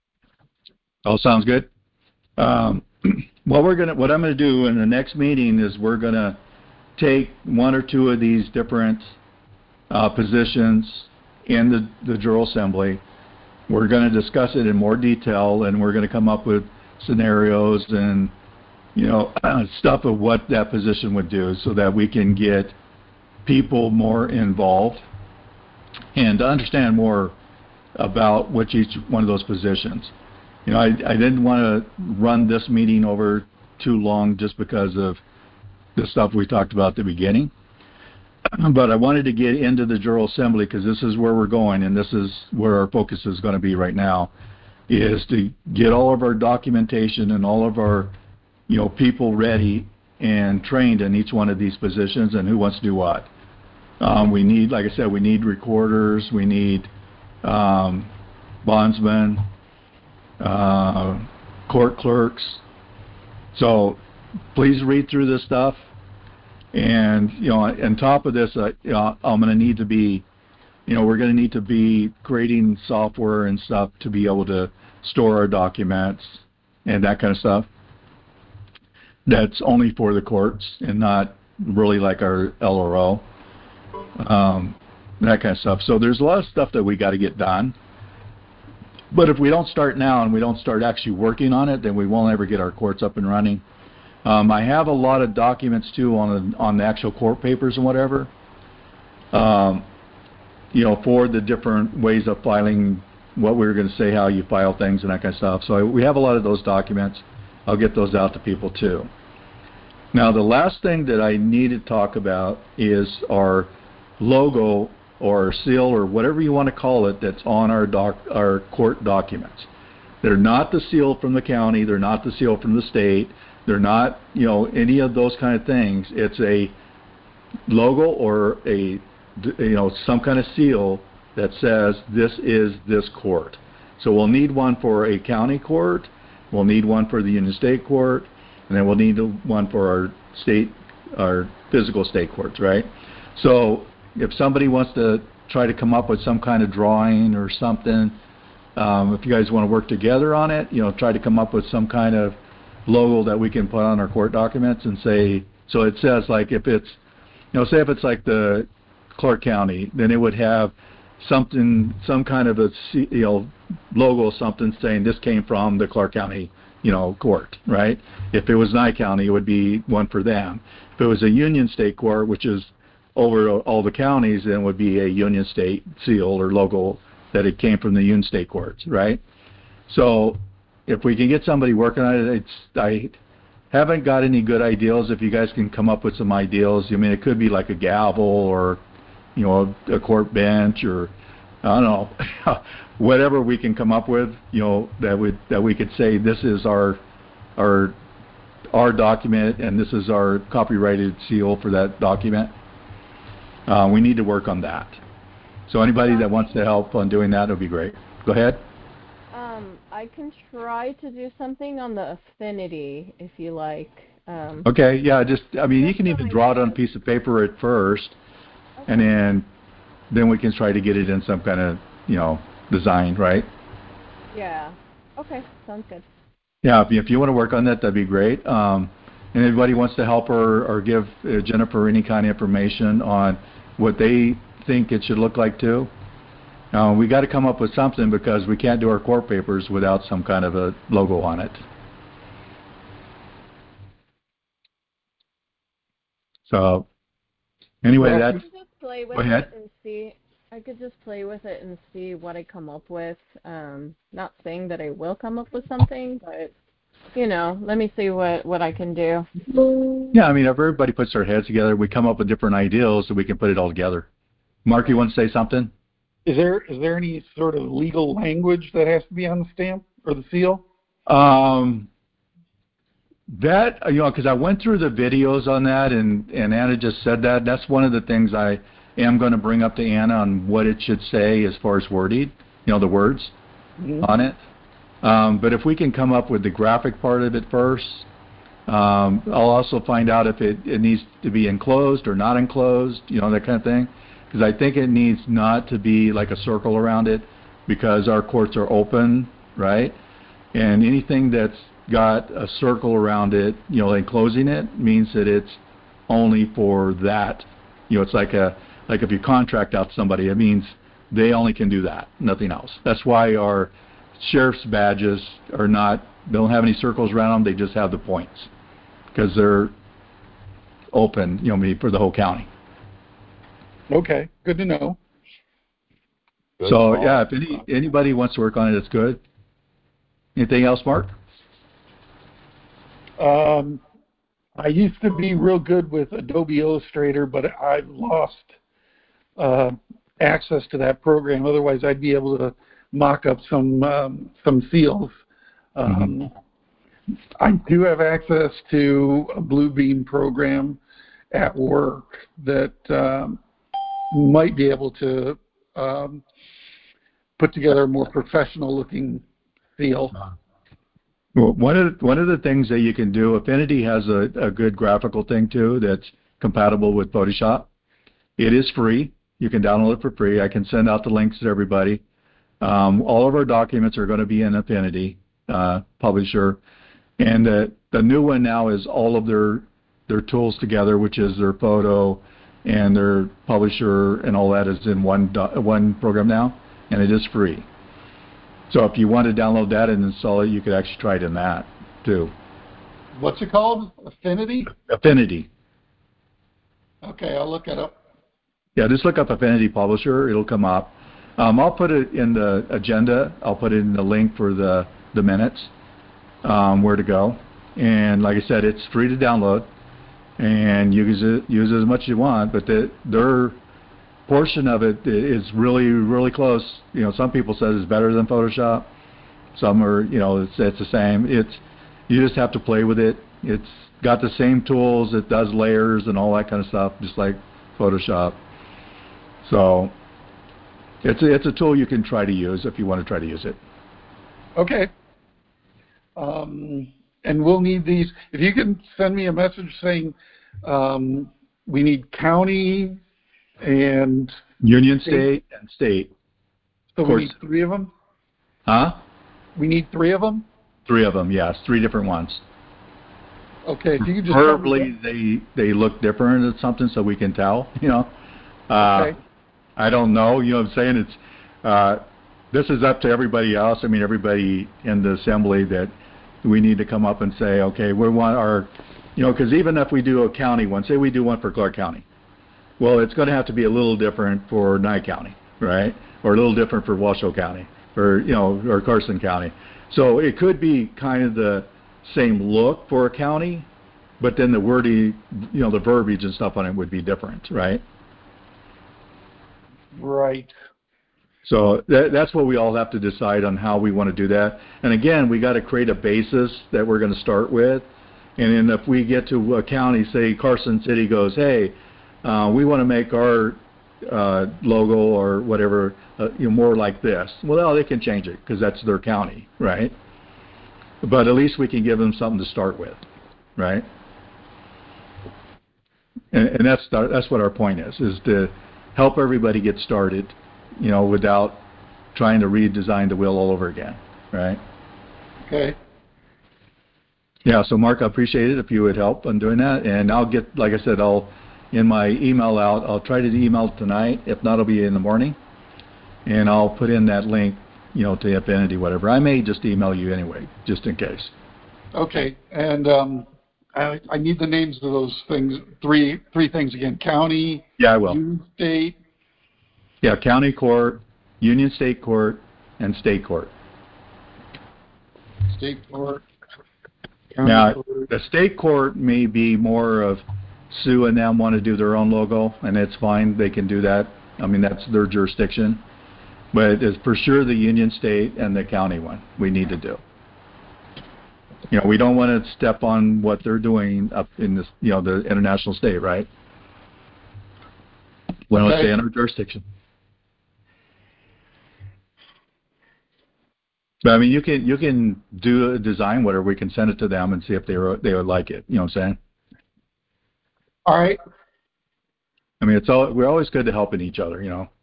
All sounds good. Um, what we're gonna, what I'm gonna do in the next meeting is we're gonna take one or two of these different uh, positions in the, the General Assembly. We're going to discuss it in more detail, and we're going to come up with scenarios and, you know, stuff of what that position would do so that we can get people more involved and to understand more about what each one of those positions. You know, I, I didn't want to run this meeting over too long just because of the stuff we talked about at the beginning. But I wanted to get into the General Assembly because this is where we're going, and this is where our focus is going to be right now, is to get all of our documentation and all of our, you know, people ready and trained in each one of these positions and who wants to do what. Um, we need, like I said, we need recorders, we need um, bondsmen, uh, court clerks. So please read through this stuff. And, you know, on top of this, uh, you know, I'm going to need to be, you know, we're going to need to be creating software and stuff to be able to store our documents and that kind of stuff. That's only for the courts and not really like our L R O, um, that kind of stuff. So there's a lot of stuff that we got to get done. But if we don't start now and we don't start actually working on it, then we won't ever get our courts up and running. Um, I have a lot of documents too on the, on the actual court papers and whatever, um, you know, for the different ways of filing, what we were going to say, how you file things and that kind of stuff. So I, we have a lot of those documents. I'll get those out to people too. Now the last thing that I need to talk about is our logo or seal or whatever you want to call it that's on our doc, our court documents. They're not the seal from the county. They're not the seal from the state. They're not, you know, any of those kind of things. It's a logo or a, you know, some kind of seal that says this is this court. So we'll need one for a county court, we'll need one for the Union State Court, and then we'll need one for our state, our physical state courts, right? So if somebody wants to try to come up with some kind of drawing or something, um, if you guys want to work together on it, you know, try to come up with some kind of logo that we can put on our court documents and say, so it says like if it's, you know, say if it's like the Clark County, then it would have something, some kind of a, you know, logo, something saying this came from the Clark County, you know, court, right? If it was Nye County, it would be one for them. If it was a Union State Court, which is over all the counties, then it would be a Union State seal or logo that it came from the Union State courts, right? So if we can get somebody working on it, it's, I haven't got any good ideas. If you guys can come up with some ideas, I mean, it could be like a gavel or, you know, a, a court bench or, I don't know, whatever we can come up with, you know, that would, that we could say this is our, our, our document and this is our copyrighted seal for that document. Uh, we need to work on that. So anybody that wants to help on doing that would be great. Go ahead. Um, I can try to do something on the affinity if you like. Um, okay, yeah, just, I mean, you can even draw it on a piece of paper at first, okay. and then then we can try to get it in some kind of, you know, design, right? Yeah. Okay, sounds good. Yeah, if you, if you want to work on that, that'd be great. Um, and anybody wants to help her or give uh, Jennifer any kind of information on what they think it should look like too. Uh, we got to come up with something because we can't do our court papers without some kind of a logo on it. So, anyway, I that's. could just play with Go ahead. it and see. I could just play with it and see what I come up with. Um, not saying that I will come up with something, but you know, let me see what what I can do. Yeah, I mean, if everybody puts their heads together, we come up with different ideals, so we can put it all together. Mark, you want to say something? Is there is there any sort of legal language that has to be on the stamp or the seal? Um, that, you know, because I went through the videos on that, and, and Anna just said that. That's one of the things I am going to bring up to Anna on what it should say as far as wording, you know, the words mm-hmm. on it. Um, but if we can come up with the graphic part of it first, um, I'll also find out if it, it needs to be enclosed or not enclosed, you know, that kind of thing. Because I think it needs not to be like a circle around it because our courts are open, right? And anything that's got a circle around it, you know, enclosing it means that it's only for that. You know, it's like a like if you contract out somebody, it means they only can do that, nothing else. That's why our sheriff's badges are not, they don't have any circles around them, they just have the points because they're open, you know, for the whole county. Okay, good to know. Good so, call. yeah, if any, anybody wants to work on it, it's good. Anything else, Mark? Um, I used to be real good with Adobe Illustrator, but I've lost uh, access to that program. Otherwise, I'd be able to mock up some um, some seals. Um, mm-hmm. I do have access to a Bluebeam program at work that um, might be able to um, put together a more professional-looking seal. Well, one of the, one of the things that you can do, Affinity has a, a good graphical thing too that's compatible with Photoshop. It is free. You can download it for free. I can send out the links to everybody. Um, all of our documents are going to be in Affinity uh, Publisher, and the the new one now is all of their their tools together, which is their photo and their publisher and all that is in one do, one program now, and it is free. So if you want to download that and install it, you could actually try it in that too. What's it called? Affinity? Affinity. Okay, I'll look it up. Yeah, just look up Affinity Publisher. It'll come up. Um, I'll put it in the agenda. I'll put it in the link for the, the minutes, um, where to go. And like I said, it's free to download, and you use it, use it as much as you want, but the, their portion of it is really, really close. You know, some people say it's better than Photoshop. Some are, you know, it's, it's the same. It's, you just have to play with it. It's got the same tools. It does layers and all that kind of stuff, just like Photoshop. So it's a, it's a tool you can try to use if you want to try to use it. Okay. Um, and we'll need these. If you can send me a message saying um, we need county and Union, state, and state. So we need three of them? Huh? We need three of them? Three of them, yes. Three different ones. Okay, so you just Preferably they, they look different or something so we can tell, you know. Uh, okay. I don't know, you know what I'm saying? It's uh, this is up to everybody else. I mean, everybody in the assembly that we need to come up and say, okay, we want our, you know, because even if we do a county one, say we do one for Clark County, well, it's going to have to be a little different for Nye County, right? Or a little different for Washoe County, or, you know, or Carson County. So it could be kind of the same look for a county, but then the wordy, you know, the verbiage and stuff on it would be different, right? Right. So that, that's what we all have to decide on how we want to do that. And again, we got to create a basis that we're going to start with. And then if we get to a county, say Carson City goes, hey, uh, we want to make our uh, logo or whatever uh, you know, more like this. Well, they can change it because that's their county, right? But at least we can give them something to start with, right? And, and that's that's what our point is, is to help everybody get started, you know, without trying to redesign the wheel all over again, right? Okay. Yeah, so Mark, I appreciate it if you would help on doing that, and I'll get, like I said, I'll in my email out. I'll try to email tonight. If not, it'll be in the morning. And I'll put in that link, you know, to Infinity, whatever. I may just email you anyway, just in case. Okay, and um, I, I need the names of those things, three three things again. County, Yeah, I will. Union State. Yeah, county court, Union State Court, and state court. State court. County Now, court. the state court may be more of Sue and them want to do their own logo, and it's fine. They can do that. I mean, that's their jurisdiction. But it's for sure the Union State and the county one we need to do. You know, we don't want to step on what they're doing up in this, you know, the international state, right? We want to stay in our jurisdiction. But I mean, you can you can do a design, whatever. We can send it to them and see if they were, they would like it. You know what I'm saying? All right. I mean, it's all we're always good to helping each other. You know.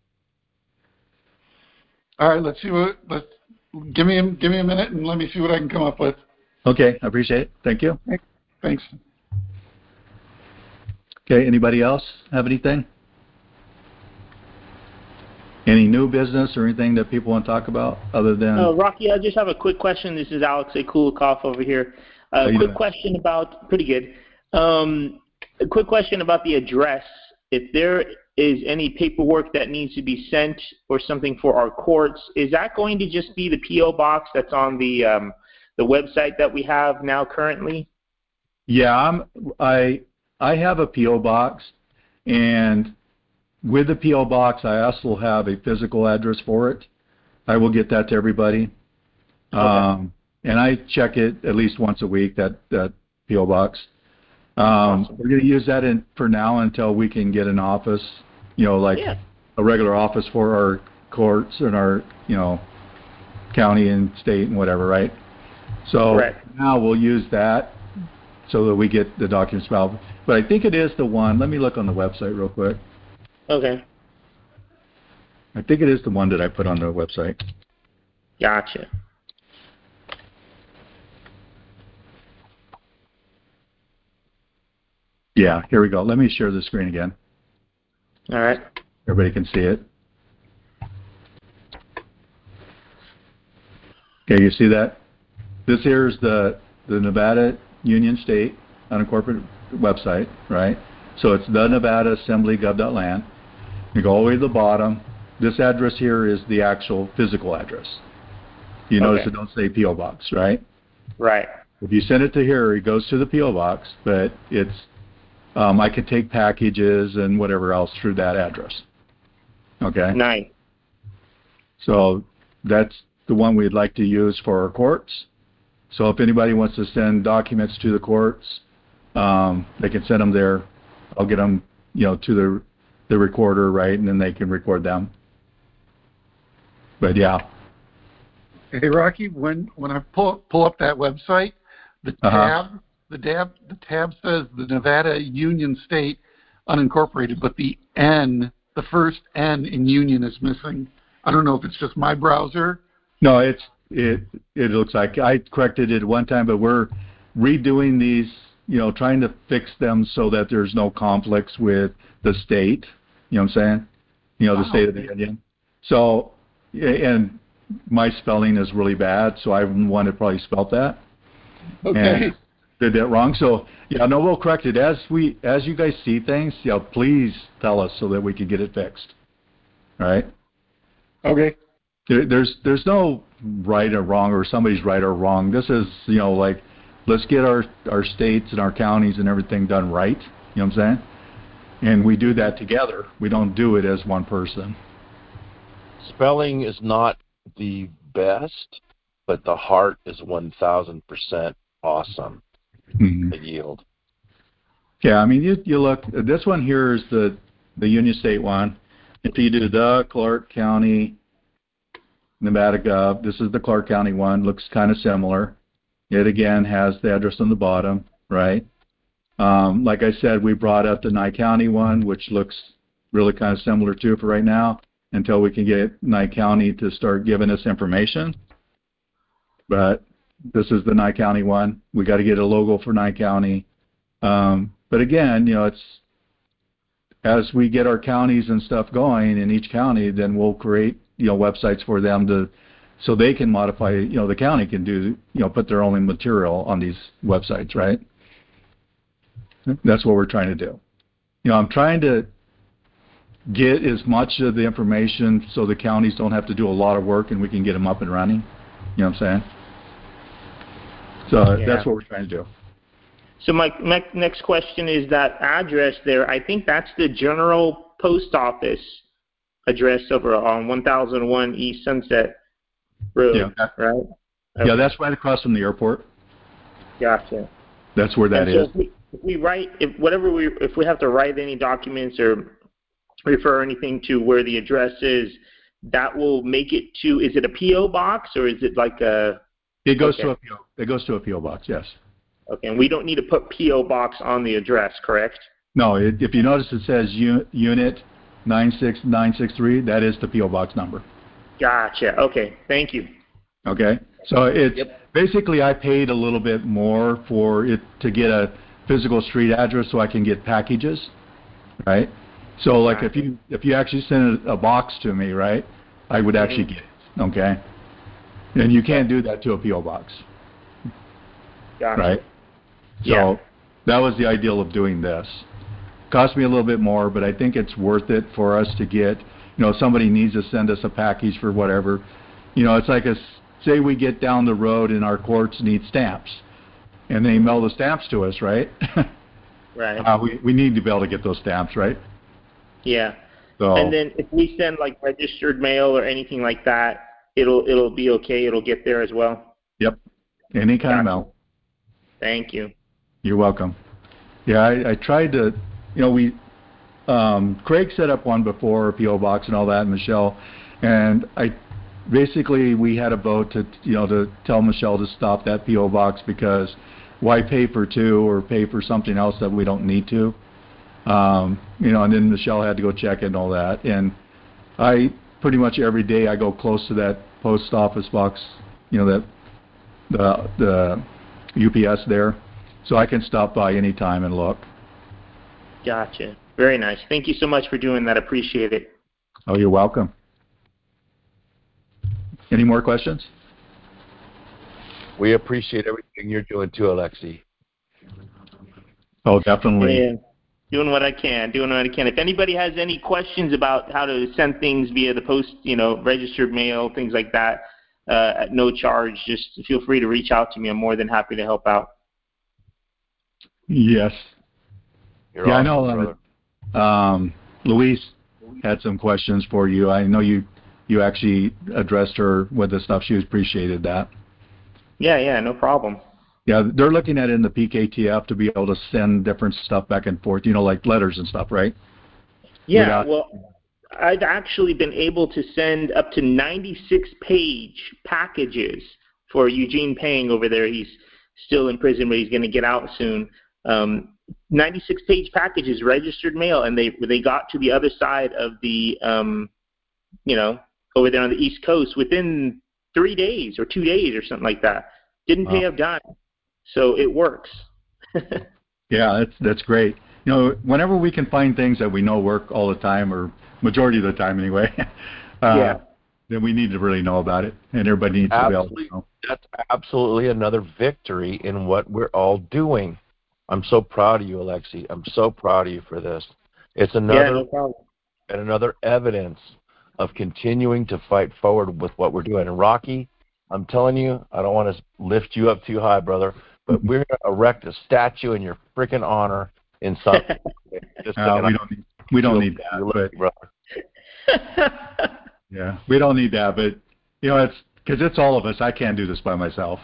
All right. Let's see what. Let's give me a, give me a minute and let me see what I can come up with. Okay, I appreciate it. Thank you. Thanks. Okay. Anybody else have anything? Any new business or anything that people want to talk about other than? Uh, Rocky, I just have a quick question. This is Alexei Kulikov over here. A uh, quick doing? question about, pretty good. Um, a quick question about the address. If there is any paperwork that needs to be sent or something for our courts, is that going to just be the P O box that's on the um, the website that we have now currently? Yeah, I'm, I I have a P O box, and with the P O box, I also have a physical address for it. I will get that to everybody. Okay. Um, and I check it at least once a week, that, that P O box. Um, awesome. We're going to use that in, for now until we can get an office, you know, like yeah. a regular office for our courts and our, you know, county and state and whatever, right? So Correct. Now we'll use that so that we get the documents filed. But I think it is the one. Let me look on the website real quick. Okay. I think it is the one that I put on the website. Gotcha. Yeah, here we go. Let me share the screen again. All right. Everybody can see it. Okay, you see that? This here is the, the Nevada Union State Unincorporated website, right? So it's the Nevada Assembly Gov dot land. You go all the way to the bottom. This address here is the actual physical address. You okay. notice it don't say P O box, right? Right. If you send it to here, it goes to the P O box, but it's um, I can take packages and whatever else through that address. Okay. Nice. So that's the one we'd like to use for our courts. So if anybody wants to send documents to the courts, um, they can send them there. I'll get them, you know, to the the recorder, right, and then they can record them. But yeah. Hey Rocky, when when I pull pull up that website, the tab uh-huh. the tab the tab says the Nevada Union State Unincorporated, but the N, the first N in Union is missing. I don't know if it's just my browser. No, it's it it looks like I corrected it one time, but we're redoing these, you know, trying to fix them so that there's no conflicts with the state. You know what I'm saying? You know, wow. the state of the Union. So, and my spelling is really bad, so I one that probably spelled that. Okay. And did that wrong. So, yeah, no, we'll correct it. As we, as you guys see things, yeah, please tell us so that we can get it fixed. All right? Okay. There, there's, there's no right or wrong or somebody's right or wrong. This is, you know, like, let's get our, our states and our counties and everything done right. You know what I'm saying? And we do that together. We don't do it as one person. Spelling is not the best, but the heart is one thousand percent awesome. Mm-hmm. The yield. Yeah, I mean, you, you look, this one here is the, the Union State one. If you do the Clark County, Nevada Gov, this is the Clark County one. Looks kind of similar. It, again, has the address on the bottom, right? Um, like I said, we brought up the Nye County one, which looks really kind of similar too for right now, until we can get Nye County to start giving us information. But this is the Nye County one. We got to get a logo for Nye County. Um, but again, you know, it's as we get our counties and stuff going in each county, then we'll create, you know, websites for them to, so they can modify, you know, the county can do, you know, put their own material on these websites, right? That's what we're trying to do. You know, I'm trying to get as much of the information so the counties don't have to do a lot of work and we can get them up and running. You know what I'm saying? So Yeah. that's what we're trying to do. So my, my next question is that address there. I think that's the general post office address over on one thousand one East Sunset Road, yeah. right? Okay. Yeah, that's right across from the airport. Gotcha. That's where that and so is. If we, if we write, if whatever we, if we have to write any documents or refer anything to where the address is, that will make it to. Is it a P O box or is it like a? It goes okay. to a P O. It goes to a P O box. Yes. Okay, and we don't need to put P O box on the address, correct? No. It, if you notice, it says u, unit nine six nine six three. That is the P O box number. Gotcha. Okay. Thank you. Okay. So it's Yep. basically I paid a little bit more for it to get a physical street address so I can get packages, right? So like Gotcha. if you if you actually send a, a box to me, right, I would actually mm-hmm. get it. Okay. And you can't do that to a P O box. Gotcha. Right. So yeah. that was the ideal of doing this. Cost me a little bit more, but I think it's worth it for us to get, you know, somebody needs to send us a package for whatever. You know, it's like a, say we get down the road and our courts need stamps, and they mail the stamps to us, right? Right. Uh, we, we need to be able to get those stamps, right? Yeah. So, and then if we send like registered mail or anything like that, it'll it'll be okay. It'll get there as well. Yep. Any kind gotcha. of mail. Thank you. You're welcome. Yeah, I, I tried to, you know, we, um, Craig set up one before, a P O box and all that, and Michelle, and I, basically we had a vote to, you know, to tell Michelle to stop that P O box because why pay for two or pay for something else that we don't need to, um, you know, and then Michelle had to go check it and all that, and I pretty much every day I go close to that post office box, you know, that the the U P S there, so I can stop by any time and look. Gotcha. Very nice. Thank you so much for doing that. Appreciate it. Oh, you're welcome. Any more questions? We appreciate everything you're doing too, Alexi. Oh, definitely. Yeah. Doing what I can. Doing what I can. If anybody has any questions about how to send things via the post, you know, registered mail, things like that, uh, at no charge, just feel free to reach out to me. I'm more than happy to help out. Yes. You're yeah, awesome, I know. brother. Uh, um, Louise had some questions for you. I know you you actually addressed her with the stuff. She appreciated that. Yeah, yeah, no problem. Yeah, they're looking at it in the P K T F to be able to send different stuff back and forth, you know, like letters and stuff, right? Yeah, Without, well, I've actually been able to send up to ninety-six page packages for Eugene Payne over there. He's still in prison, but he's going to get out soon. Um, ninety-six page packages, registered mail, and they they got to the other side of the, um, you know, over there on the East Coast within three days or two days or something like that. Didn't pay wow. a dime, so it works. Yeah, that's that's great. You know, whenever we can find things that we know work all the time, or majority of the time anyway, uh, yeah. then we need to really know about it, and everybody needs absolutely. to be able to know. That's absolutely another victory in what we're all doing. I'm so proud of you, Alexi. I'm so proud of you for this. It's another Yeah, no problem. and another evidence of continuing to fight forward with what we're doing. And Rocky, I'm telling you, I don't want to lift you up too high, brother, but we're going to erect a statue in your freaking honor in some. Just Uh, we don't need, we don't need that, but brother. yeah, we don't need that. But you know, it's because it's all of us. I can't do this by myself.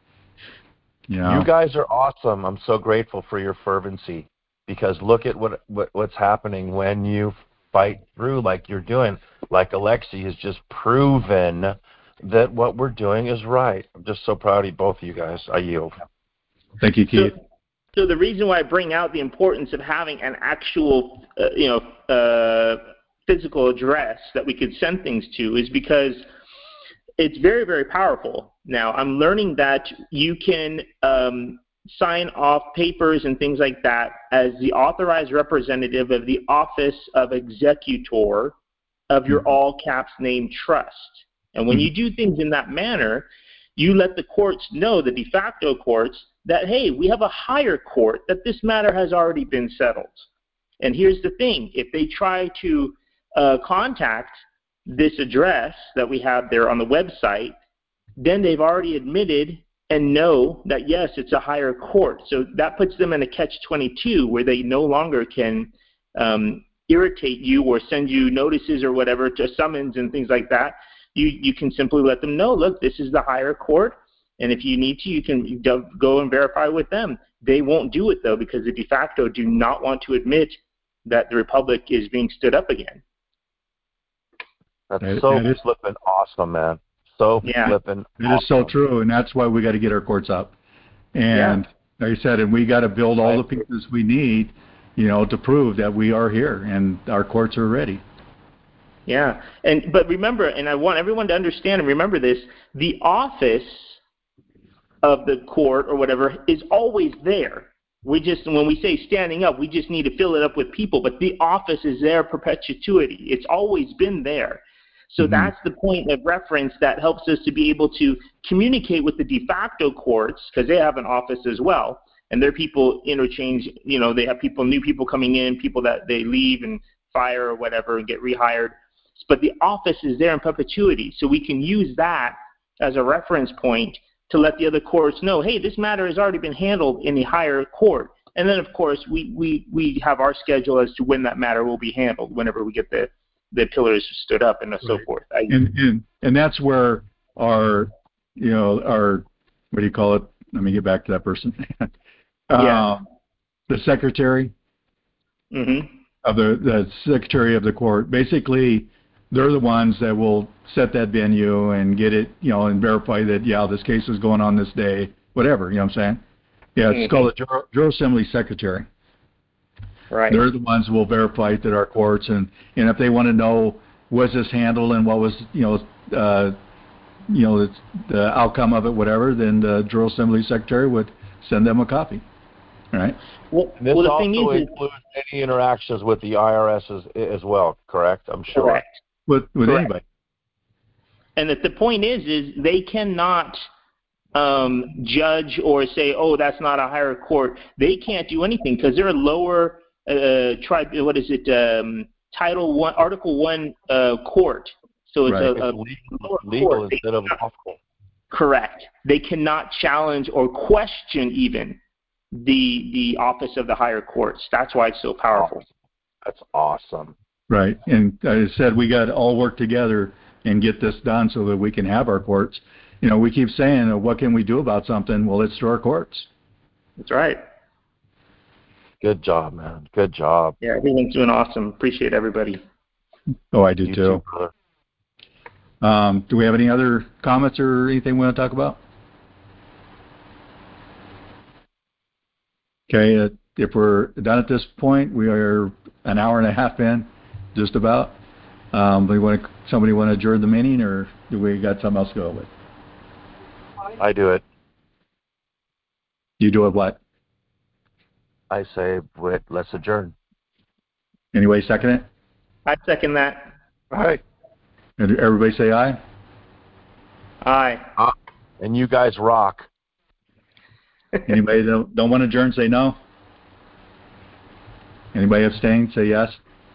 You know? You guys are awesome. I'm so grateful for your fervency, because look at what, what what's happening when you fight through like you're doing. Like Alexi has just proven that what we're doing is right. I'm just so proud of both of you guys. I yield. Thank you, Keith. So, so the reason why I bring out the importance of having an actual, uh, you know, uh, physical address that we could send things to is because it's very, very powerful. Now, I'm learning that you can um, sign off papers and things like that as the authorized representative of the office of executor of your all caps name trust. And when you do things in that manner, you let the courts know, the de facto courts, that, hey, we have a higher court, that this matter has already been settled. And here's the thing. If they try to uh, contact this address that we have there on the website, then they've already admitted and know that, yes, it's a higher court. So that puts them in a catch twenty-two where they no longer can um, irritate you or send you notices or whatever, to summons and things like that. You, you can simply let them know, look, this is the higher court, and if you need to, you can go and verify with them. They won't do it, though, because the de facto do not want to admit that the Republic is being stood up again. That's It- so it is- flippin' awesome, man. So Yeah. flippin' It awesome. is so true, and that's why we got to get our courts up. And like I said, and we got to build all the pieces we need, you know, to prove that we are here and our courts are ready. Yeah, and but remember, and I want everyone to understand and remember this, the office of the court or whatever is always there. We just, when we say standing up, we just need to fill it up with people, but the office is there perpetuity. It's always been there. So Mm-hmm. that's the point of reference that helps us to be able to communicate with the de facto courts, because they have an office as well, and their people interchange, you know, they have people, new people coming in, people that they leave and fire or whatever and get rehired. But the office is there in perpetuity, so we can use that as a reference point to let the other courts know, hey, this matter has already been handled in the higher court. And then, of course, we, we, we have our schedule as to when that matter will be handled, whenever we get the, the pillars stood up and so Right. forth. I, And, and and that's where our, you know, our, what do you call it? Let me get back to that person. uh, Yeah. The secretary mm-hmm. of the, the secretary of the court. Basically, they're the ones that will set that venue and get it, you know, and verify that, yeah, this case is going on this day, whatever, you know what I'm saying? Yeah, it's Mm-hmm. called a General, General Assembly Secretary. Right. They're the ones who will verify that our courts, and, and if they want to know, was this handled and what was, you know, uh, you know, the, the outcome of it, whatever, then the General Assembly Secretary would send them a copy. All right? Well, And this well the also thing is, includes any interactions with the I R S as, as well, correct? I'm sure. correct. With, with Correct. anybody. And that the point is, is they cannot um, judge or say, oh, that's not a higher court. They can't do anything because they're a lower uh, tribe. What is it? Um, Title One, Article One uh, court. So it's Right. a, It's a legal, lower legal court. instead of They cannot- lawful. Correct. They cannot challenge or question even the the office of the higher courts. That's why it's so powerful. That's awesome. Right. And as I said, we got to all work together and get this done so that we can have our courts. You know, we keep saying, uh, what can we do about something? Well, it's to our courts. That's right. Good job, man. Good job. Yeah, everyone's doing awesome. Appreciate everybody. Oh, I do You too. too, brother. Um, do we have any other comments or anything we want to talk about? Okay, uh, if we're done at this point, we are an hour and a half in, just about. Um, we want to, somebody want to adjourn the meeting, or do we got something else to go with? I do it. You do it what? I say, wait, let's adjourn. Anyway, second it? I second that. All right. And everybody say aye? Aye. Ah, and you guys rock. Anybody that don't, don't want to adjourn, say no? Anybody abstain, say yes?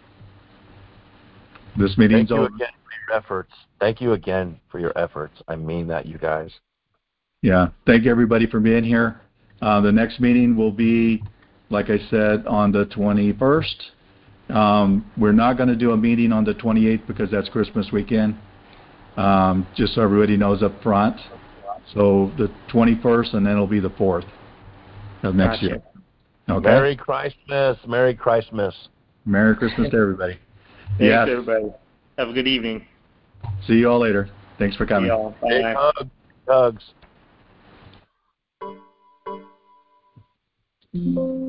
This meeting's Thank you over. again for your efforts. Thank you again for your efforts. I mean that, you guys. Yeah, thank you everybody for being here. Uh, the next meeting will be, like I said, on the twenty-first. Um, we're not going to do a meeting on the twenty-eighth because that's Christmas weekend, um, just so everybody knows up front. So the twenty-first, and then it'll be the fourth of next Gotcha. year. Okay? Merry Christmas. Merry Christmas. Merry Christmas to everybody. Thanks, Yes. everybody. Have a good evening. See you all later. Thanks for See coming. y'all. Big Bye. hug, hugs. Mm.